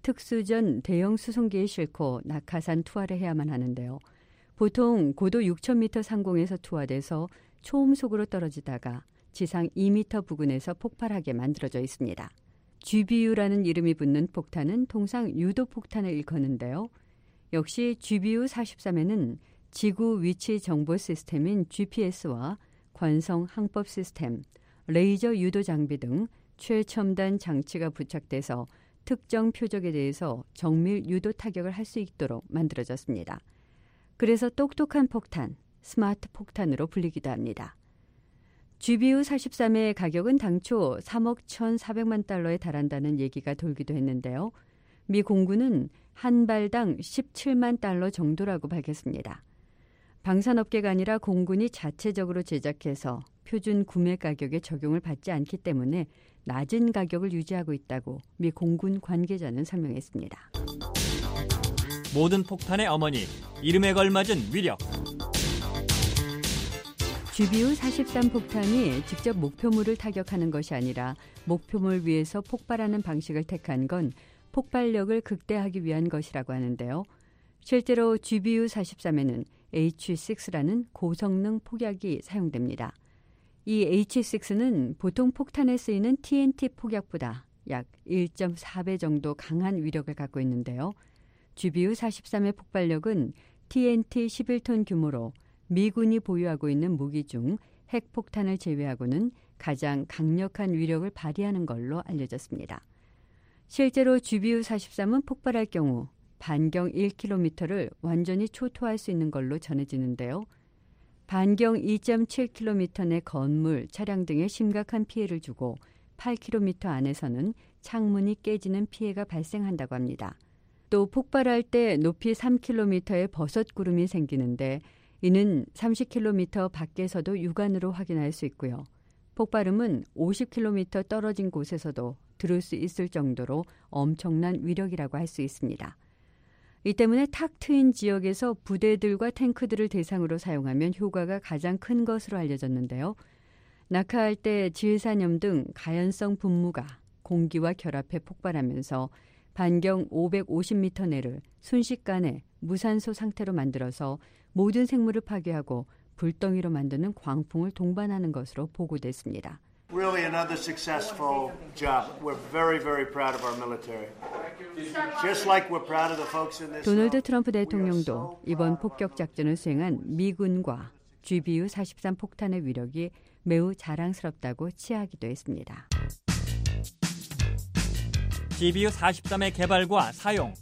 특수전 대형 수송기에 싣고 낙하산 투하를 해야만 하는데요. 보통 고도 육천 미터 상공에서 투하돼서 초음속으로 떨어지다가 지상 이 미터 부근에서 폭발하게 만들어져 있습니다. 지비유라는 이름이 붙는 폭탄은 통상 유도 폭탄을 일컫는데요. 역시 지비유 사십삼에는 지구 위치 정보 시스템인 지피에스와 관성 항법 시스템, 레이저 유도 장비 등 최첨단 장치가 부착돼서 특정 표적에 대해서 정밀 유도 타격을 할 수 있도록 만들어졌습니다. 그래서 똑똑한 폭탄, 스마트 폭탄으로 불리기도 합니다. 지비유 사십삼의 가격은 당초 삼억 천사백만 달러에 달한다는 얘기가 돌기도 했는데요. 미 공군은 한 발당 십칠만 달러 정도라고 밝혔습니다. 방산업계가 아니라 공군이 자체적으로 제작해서 표준 구매 가격에 적용을 받지 않기 때문에 낮은 가격을 유지하고 있다고 미 공군 관계자는 설명했습니다. 모든 폭탄의 어머니, 이름에 걸맞은 위력. 지비유 사십삼 폭탄이 직접 목표물을 타격하는 것이 아니라 목표물 위에서 폭발하는 방식을 택한 건 폭발력을 극대화하기 위한 것이라고 하는데요. 실제로 지비유 사십삼에는 에이치 식스라는 고성능 폭약이 사용됩니다. 이 에이치 식스는 보통 폭탄에 쓰이는 티엔티 폭약보다 약 일 점 사 배 정도 강한 위력을 갖고 있는데요. 지비유 사십삼의 폭발력은 티엔티 십일 톤 규모로 미군이 보유하고 있는 무기 중 핵폭탄을 제외하고는 가장 강력한 위력을 발휘하는 걸로 알려졌습니다. 실제로 지비유 사십삼은 폭발할 경우 반경 일 킬로미터를 완전히 초토화할 수 있는 걸로 전해지는데요. 반경 이 점 칠 킬로미터 내 건물, 차량 등에 심각한 피해를 주고 팔 킬로미터 안에서는 창문이 깨지는 피해가 발생한다고 합니다. 또 폭발할 때 높이 삼 킬로미터의 버섯구름이 생기는데 이는 삼십 킬로미터 밖에서도 육안으로 확인할 수 있고요. 폭발음은 오십 킬로미터 떨어진 곳에서도 들을 수 있을 정도로 엄청난 위력이라고 할 수 있습니다. 이 때문에 탁 트인 지역에서 부대들과 탱크들을 대상으로 사용하면 효과가 가장 큰 것으로 알려졌는데요. 낙하할 때 질산염 등 가연성 분무가 공기와 결합해 폭발하면서 반경 오백오십 미터 내를 순식간에 무산소 상태로 만들어서 모든 생물을 파괴하고 불덩이로 만드는 광풍을 동반하는 것으로 보고됐습니다. Really another successful job. We're very, very proud of our military. Just like we're proud of the folks in this. 도널드 트럼프 대통령도 이번 폭격 작전을 수행한 미군과 지비유 사십삼 폭탄의 위력이 매우 자랑스럽다고 치하하기도 했습니다. 지비유 사십삼의 개발과 사용.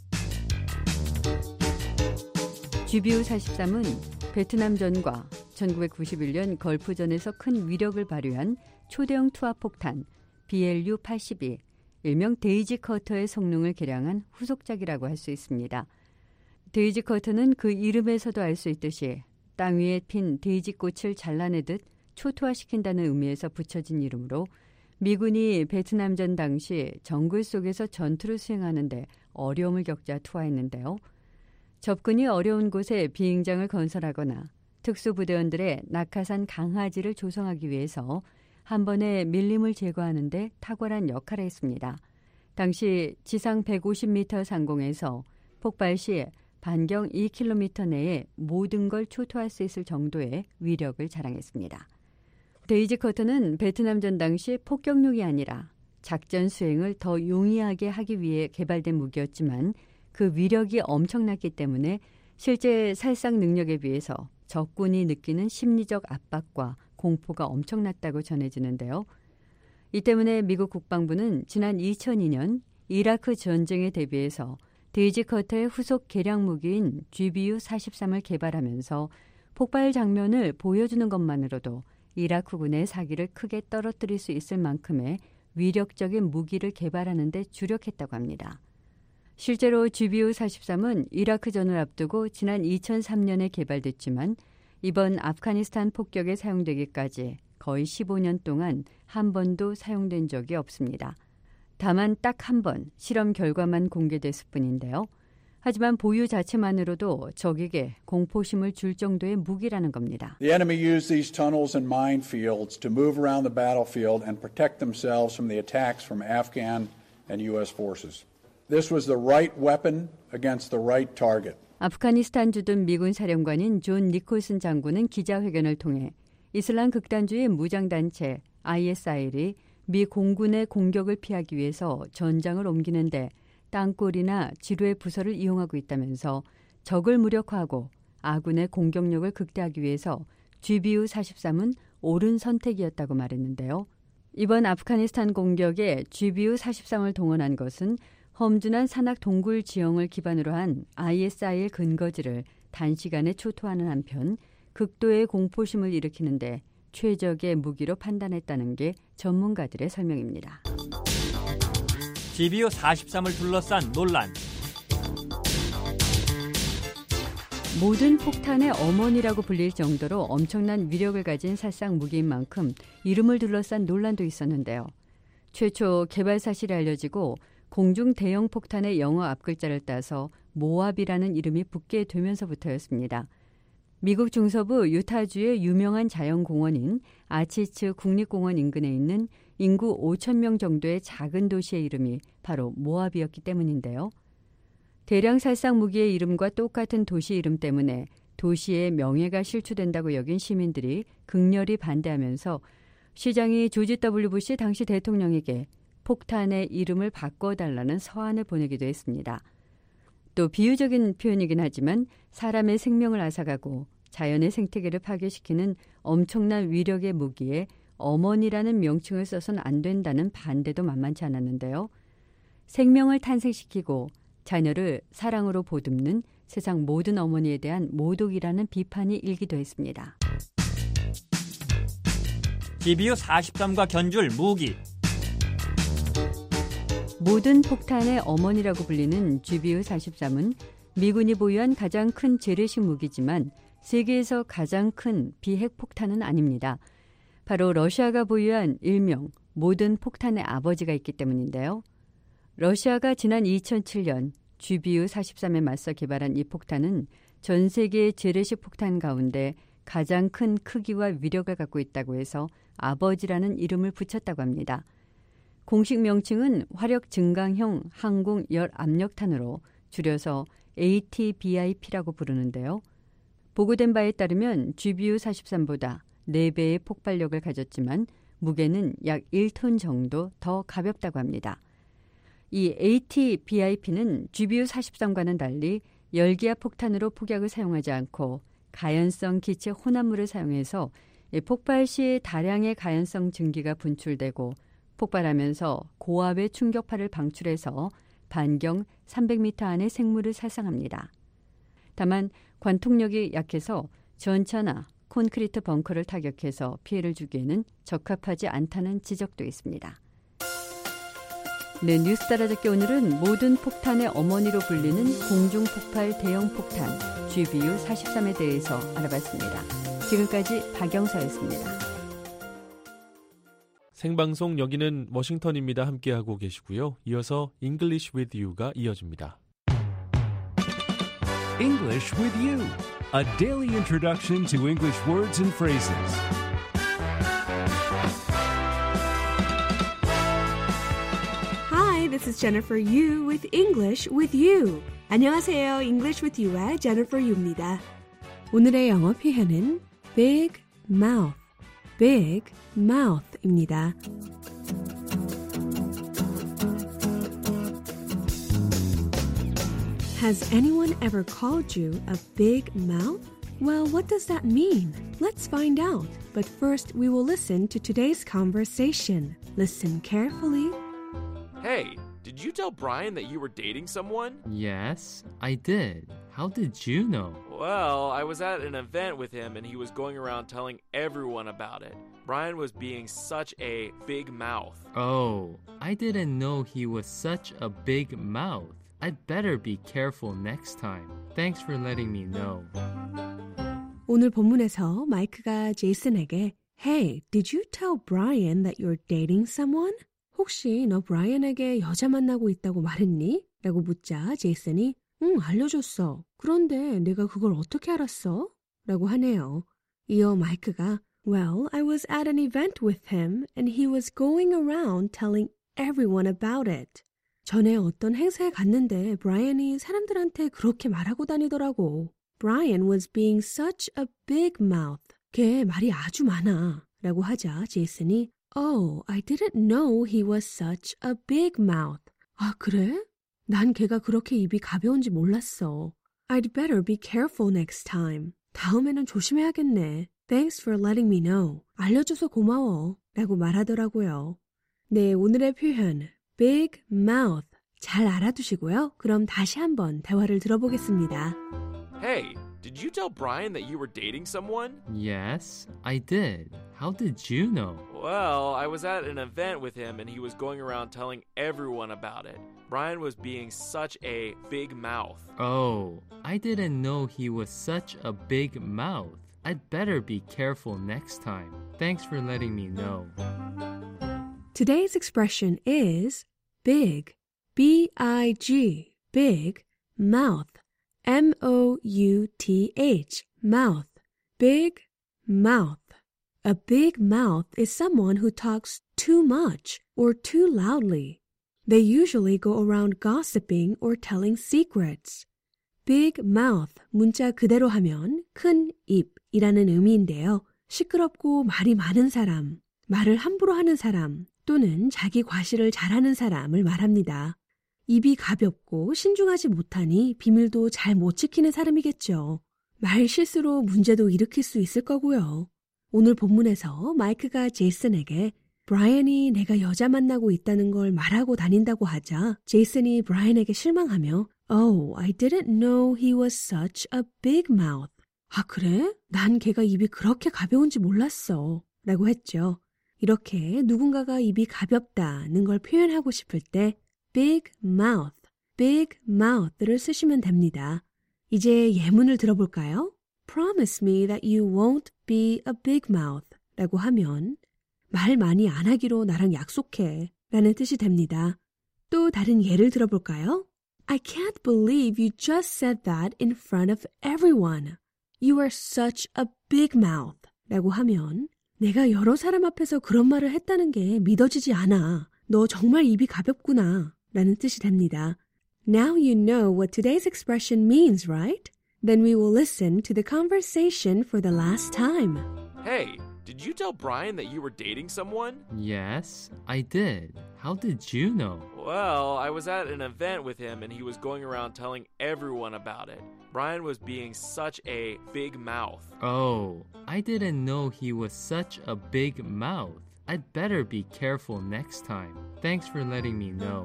지비유 사십삼은 베트남전과 천구백구십일 년 걸프전에서 큰 위력을 발휘한 초대형 투하폭탄 비엘유 팔십이, 일명 데이지 커터의 성능을 개량한 후속작이라고 할 수 있습니다. 데이지 커터는 그 이름에서도 알 수 있듯이 땅 위에 핀 데이지 꽃을 잘라내듯 초토화시킨다는 의미에서 붙여진 이름으로 미군이 베트남전 당시 정글 속에서 전투를 수행하는데 어려움을 겪자 투하했는데요. 접근이 어려운 곳에 비행장을 건설하거나 특수부대원들의 낙하산 강화지를 조성하기 위해서 한 번에 밀림을 제거하는 데 탁월한 역할을 했습니다. 당시 지상 백오십 미터 상공에서 폭발 시 반경 이 킬로미터 내에 모든 걸 초토할 수 있을 정도의 위력을 자랑했습니다. 데이지 커터는 베트남전 당시 폭격용이 아니라 작전 수행을 더 용이하게 하기 위해 개발된 무기였지만 그 위력이 엄청났기 때문에 실제 살상 능력에 비해서 적군이 느끼는 심리적 압박과 공포가 엄청났다고 전해지는데요. 이 때문에 미국 국방부는 지난 이천이 년 이라크 전쟁에 대비해서 데이지 커터의 후속 개량 무기인 지비유 사십삼을 개발하면서 폭발 장면을 보여주는 것만으로도 이라크군의 사기를 크게 떨어뜨릴 수 있을 만큼의 위력적인 무기를 개발하는 데 주력했다고 합니다. 실제로 지비유 사십삼은 이라크전을 앞두고 지난 이천삼 년에 개발됐지만 이번 아프가니스탄 폭격에 사용되기까지 거의 십오 년 동안 한 번도 사용된 적이 없습니다. 다만 딱 한 번 실험 결과만 공개됐을 뿐인데요. 하지만 보유 자체만으로도 적에게 공포심을 줄 정도의 무기라는 겁니다. The enemy used these tunnels and minefields to move around the battlefield and protect themselves from the attacks from Afghan and U S forces. This was the right weapon against the right target. 아프가니스탄 주둔 미군 사령관인 존 니콜슨 장군은 기자회견을 통해 이슬람 극단주의 무장단체 아이에스아이엘이 미 공군의 공격을 피하기 위해서 전장을 옮기는데 땅굴이나 지뢰 부서를 이용하고 있다면서 적을 무력화하고 아군의 공격력을 극대화하기 위해서 지비유 사십삼은 옳은 선택이었다고 말했는데요. 이번 아프가니스탄 공격에 지비유 사십삼을 동원한 것은 험준한 산악 동굴 지형을 기반으로 한 아이에스아이엘 근거지를 단시간에 초토하는 한편 극도의 공포심을 일으키는데 최적의 무기로 판단했다는 게 전문가들의 설명입니다. 지비유 사십삼을 둘러싼 논란. 모든 폭탄의 어머니라고 불릴 정도로 엄청난 위력을 가진 살상 무기인 만큼 이름을 둘러싼 논란도 있었는데요. 최초 개발 사실이 알려지고 공중 대형 폭탄의 영어 앞글자를 따서 모압이라는 이름이 붙게 되면서부터였습니다. 미국 중서부 유타주의 유명한 자연공원인 아치츠 국립공원 인근에 있는 인구 오천 명 정도의 작은 도시의 이름이 바로 모압이었기 때문인데요. 대량 살상 무기의 이름과 똑같은 도시 이름 때문에 도시의 명예가 실추된다고 여긴 시민들이 극렬히 반대하면서 시장이 조지 더블유 부시 당시 대통령에게 폭탄의 이름을 바꿔달라는 서한을 보내기도 했습니다. 또 비유적인 표현이긴 하지만 사람의 생명을 앗아가고 자연의 생태계를 파괴시키는 엄청난 위력의 무기에 어머니라는 명칭을 써서는 안 된다는 반대도 만만치 않았는데요. 생명을 탄생시키고 자녀를 사랑으로 보듬는 세상 모든 어머니에 대한 모독이라는 비판이 일기도 했습니다. 지비유 사십삼과 견줄 무기. 모든 폭탄의 어머니라고 불리는 지비유 사십삼은 미군이 보유한 가장 큰 재래식 무기지만 세계에서 가장 큰 비핵 폭탄은 아닙니다. 바로 러시아가 보유한 일명 모든 폭탄의 아버지가 있기 때문인데요. 러시아가 지난 이천칠 년 지비유 사십삼에 맞서 개발한 이 폭탄은 전 세계의 재래식 폭탄 가운데 가장 큰 크기와 위력을 갖고 있다고 해서 아버지라는 이름을 붙였다고 합니다. 공식 명칭은 화력 증강형 항공 열 압력탄으로 줄여서 에이티비아이피라고 부르는데요. 보고된 바에 따르면 지비유 사십삼보다 네 배의 폭발력을 가졌지만 무게는 약 일 톤 정도 더 가볍다고 합니다. 이 에이티비아이피는 지비유 사십삼과는 달리 열기압 폭탄으로 폭약을 사용하지 않고 가연성 기체 혼합물을 사용해서 폭발 시 다량의 가연성 증기가 분출되고 폭발하면서 고압의 충격파를 방출해서 반경 삼백 미터 안의 생물을 살상합니다. 다만 관통력이 약해서 전차나 콘크리트 벙커를 타격해서 피해를 주기에는 적합하지 않다는 지적도 있습니다. 네, 뉴스 따라잡기 오늘은 모든 폭탄의 어머니로 불리는 공중폭발 대형 폭탄 지비유 사십삼에 대해서 알아봤습니다. 지금까지 박영서였습니다. 생방송 여기는 워싱턴입니다. 함께하고 계시고요. 이어서 English with You가 이어집니다. English with You, a daily introduction to English words and phrases. Hi, this is Jennifer Yu with English with You. 안녕하세요. English with You의 Jennifer Yu입니다. 오늘의 영어 표현은 big mouth, big mouth입니다. Has anyone ever called you a big mouth? Well, what does that mean? Let's find out. But first, we will listen to today's conversation. Listen carefully. Hey, did you tell Brian that you were dating someone? Yes, I did. How did you know? Well, I was at an event with him and he was going around telling everyone about it. Brian was being such a big mouth. Oh, I didn't know he was such a big mouth. I'd better be careful next time. Thanks for letting me know. 오늘 본문에서 마이크가 제이슨에게 Hey, did you tell Brian that you're dating someone? 혹시 너 브라이언에게 여자 만나고 있다고 말했니? 라고 묻자 제이슨이 응, 알려줬어. 그런데 내가 그걸 어떻게 알았어? 라고 하네요. 이어 마이크가 Well, I was at an event with him and he was going around telling everyone about it. 전에 어떤 행사에 갔는데 브라이언이 사람들한테 그렇게 말하고 다니더라고. Brian was being such a big mouth. 걔 말이 아주 많아. 라고 하자 제이슨이 Oh, I didn't know he was such a big mouth. 아, 그래? 난 걔가 그렇게 입이 가벼운지 몰랐어. I'd better be careful next time. 다음에는 조심해야겠네. Thanks for letting me know. 알려줘서 고마워. 라고 말하더라고요. 네, 오늘의 표현 big mouth 잘 알아두시고요. 그럼 다시 한번 대화를 들어보겠습니다. Hey, did you tell Brian that you were dating someone? Yes, I did. How did you know? Well, I was at an event with him and he was going around telling everyone about it. Brian was being such a big mouth. Oh, I didn't know he was such a big mouth. I'd better be careful next time. Thanks for letting me know. Today's expression is big, B I G, big, mouth, M O U T H, mouth, big mouth. A big mouth is someone who talks too much or too loudly. They usually go around gossiping or telling secrets. Big mouth, 문자 그대로 하면 큰 입이라는 의미인데요. 시끄럽고 말이 많은 사람, 말을 함부로 하는 사람 또는 자기 과시를 잘하는 사람을 말합니다. 입이 가볍고 신중하지 못하니 비밀도 잘 못 지키는 사람이겠죠. 말 실수로 문제도 일으킬 수 있을 거고요. 오늘 본문에서 마이크가 제이슨에게 브라이언이 내가 여자 만나고 있다는 걸 말하고 다닌다고 하자 제이슨이 브라이언에게 실망하며 Oh, I didn't know he was such a big mouth. 아, 그래? 난 걔가 입이 그렇게 가벼운지 몰랐어. 라고 했죠. 이렇게 누군가가 입이 가볍다는 걸 표현하고 싶을 때 big mouth, big mouth를 쓰시면 됩니다. 이제 예문을 들어볼까요? Promise me that you won't be a big mouth 라고 하면 말 많이 안 하기로 나랑 약속해 라는 뜻이 됩니다. 또 다른 예를 들어볼까요? I can't believe you just said that in front of everyone. You are such a big mouth 라고 하면 내가 여러 사람 앞에서 그런 말을 했다는 게 믿어지지 않아. 너 정말 입이 가볍구나 라는 뜻이 됩니다. Now you know what today's expression means, right? Then we will listen to the conversation for the last time. Hey, did you tell Brian that you were dating someone? Yes, I did. How did you know? Well, I was at an event with him and he was going around telling everyone about it. Brian was being such a big mouth. Oh, I didn't know he was such a big mouth. I'd better be careful next time. Thanks for letting me know.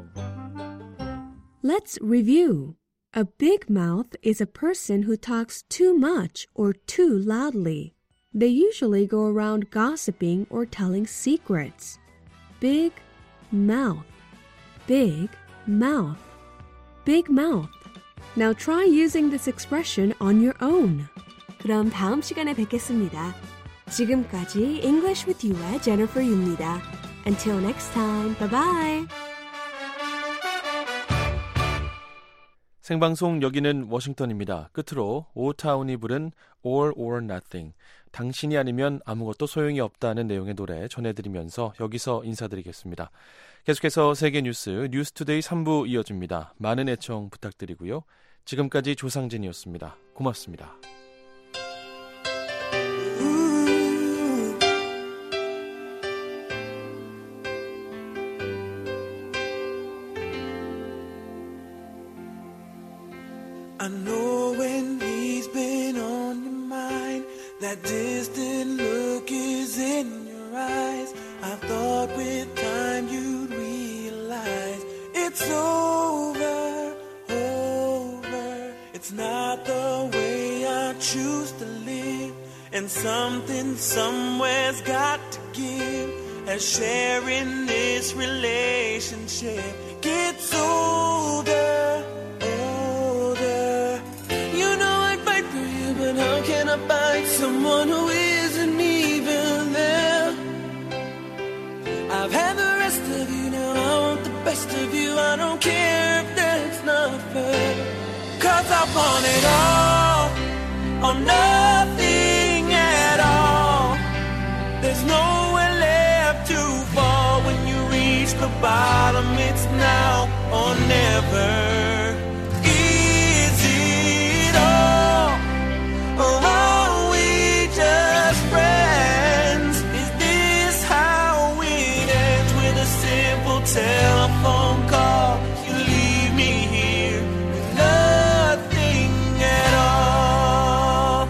Let's review. A big mouth is a person who talks too much or too loudly. They usually go around gossiping or telling secrets. Big mouth, big mouth, big mouth. Now try using this expression on your own. 그럼 다음 시간에 뵙겠습니다. 지금까지 English with You의 Jennifer Yu입니다. Until next time, bye bye. 생방송 여기는 워싱턴입니다. 끝으로 오타운이 부른 All or Nothing, 당신이 아니면 아무것도 소용이 없다는 내용의 노래 전해드리면서 여기서 인사드리겠습니다. 계속해서 세계 뉴스 뉴스투데이 삼 부 이어집니다. 많은 애청 부탁드리고요. 지금까지 조상진이었습니다. 고맙습니다. I know when he's been on your mind, that distant look is in your eyes. I thought with time you'd realize it's over, over. It's not the way I choose to live, and something somewhere's got to give, as sharing this relationship gets older. But how can I find someone who isn't even there? I've had the rest of you, now I want the best of you. I don't care if that's not fair, 'cause I want it all or nothing at all. There's nowhere left to fall when you reach the bottom. It's now or never. Is it all, or are we just friends? Is this how it ends, with a simple telephone call? You leave me here with nothing at all.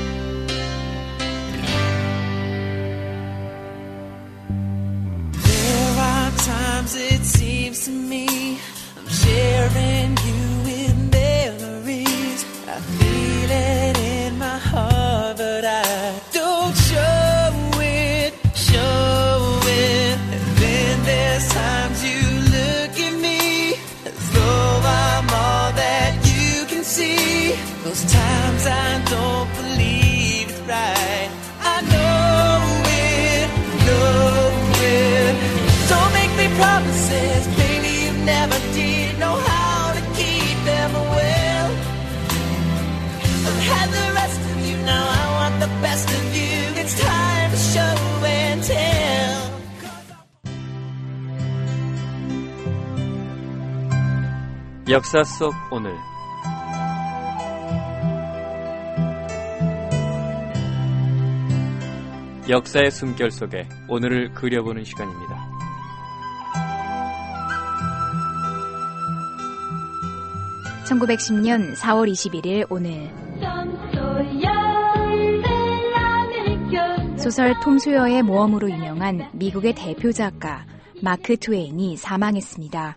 There are times it seems to me I'm sharing you with memories. I feel it in my heart, but I don't show it, show it. And then there's times you look at me as though I'm all that you can see. Those times I don't believe it's right. I know it, know it. Don't make me promises, baby, you never did know how to keep them well. I've had the rest of you, now I want the best of you. It's time to show and tell. 역사 속 오늘. 역사의 숨결 속에 오늘을 그려보는 시간입니다. 천구백십 년 사월 이십일일 오늘, 소설 톰 소여의 모험으로 유명한 미국의 대표 작가 마크 트웨인이 사망했습니다.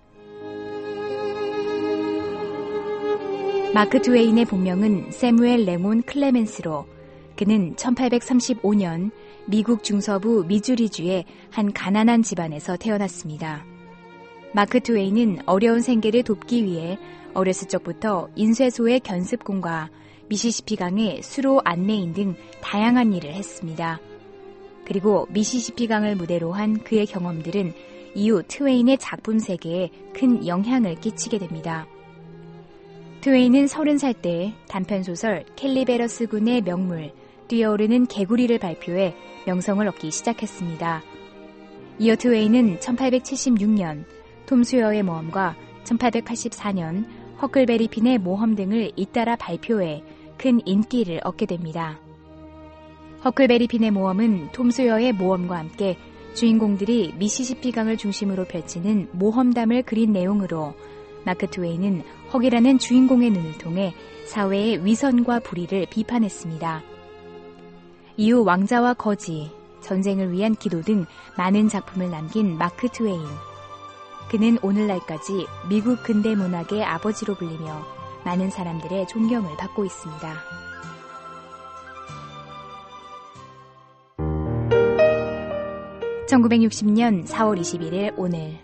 마크 트웨인의 본명은 세무엘 레몬 클레멘스로, 그는 천팔백삼십오 년 미국 중서부 미주리주의 한 가난한 집안에서 태어났습니다. 마크 트웨인은 어려운 생계를 돕기 위해 어렸을 적부터 인쇄소의 견습공과 미시시피강의 수로 안내인 등 다양한 일을 했습니다. 그리고 미시시피강을 무대로 한 그의 경험들은 이후 트웨인의 작품 세계에 큰 영향을 끼치게 됩니다. 트웨인은 서른 살 때 단편소설 캘리베러스 군의 명물, 뛰어오르는 개구리를 발표해 명성을 얻기 시작했습니다. 이어 트웨인은 천팔백칠십육 년 톰 소여의 모험과 천팔백팔십사 년 허클베리 핀의 모험 등을 잇따라 발표해 큰 인기를 얻게 됩니다. 허클베리 핀의 모험은 톰 소여의 모험과 함께 주인공들이 미시시피강을 중심으로 펼치는 모험담을 그린 내용으로 마크 트웨인은 헉이라는 주인공의 눈을 통해 사회의 위선과 불의를 비판했습니다. 이후 왕자와 거지, 전쟁을 위한 기도 등 많은 작품을 남긴 마크 트웨인. 그는 오늘날까지 미국 근대 문학의 아버지로 불리며 많은 사람들의 존경을 받고 있습니다. 천구백육십 년 사월 이십일일 오늘,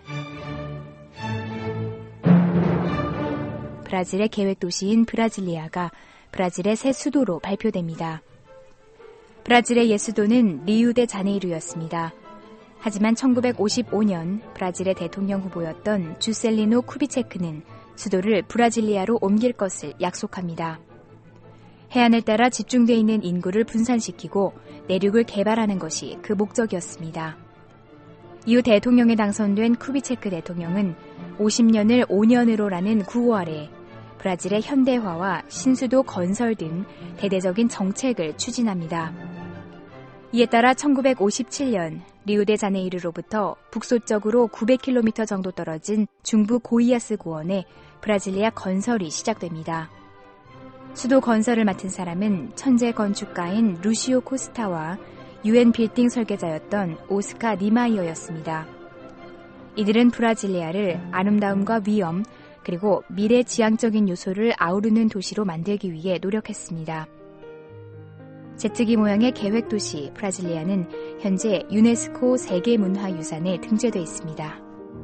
브라질의 계획도시인 브라질리아가 브라질의 새 수도로 발표됩니다. 브라질의 옛 수도는 리우데자네이루였습니다. 하지만 천구백오십오 년 브라질의 대통령 후보였던 주셀리노 쿠비체크는 수도를 브라질리아로 옮길 것을 약속합니다. 해안을 따라 집중되어 있는 인구를 분산시키고 내륙을 개발하는 것이 그 목적이었습니다. 이후 대통령에 당선된 쿠비체크 대통령은 오십 년을 오 년으로라는 구호 아래 브라질의 현대화와 신수도 건설 등 대대적인 정책을 추진합니다. 이에 따라 천구백오십칠 년 리우데자네이루로부터 북서쪽으로 구백 킬로미터 정도 떨어진 중부 고이아스 고원에 브라질리아 건설이 시작됩니다. 수도 건설을 맡은 사람은 천재 건축가인 루시오 코스타와 유엔 빌딩 설계자였던 오스카 니마이어였습니다. 이들은 브라질리아를 아름다움과 위험, 그리고 미래 지향적인 요소를 아우르는 도시로 만들기 위해 노력했습니다. 제트기 모양의 계획도시 브라질리아는 현재 유네스코 세계문화유산에 등재되어 있습니다.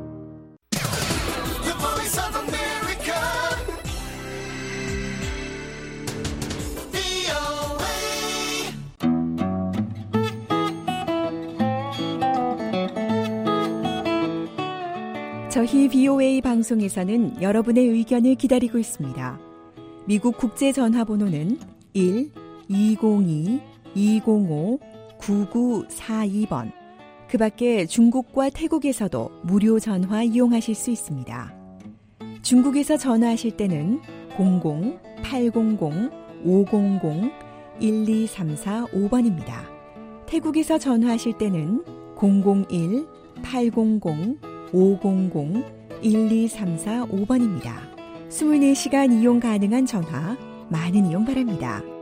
저희 비오에이 방송에서는 여러분의 의견을 기다리고 있습니다. 미국 국제전화번호는 일 이공이 이공오 구구사이 번. 그 밖에 중국과 태국에서도 무료 전화 이용하실 수 있습니다. 중국에서 전화하실 때는 공공 팔공공 오공공 일이삼사오 번입니다. 태국에서 전화하실 때는 공공일 팔공공 오공공 일이삼사오 번입니다. 이십사 시간 이용 가능한 전화 많은 이용 바랍니다.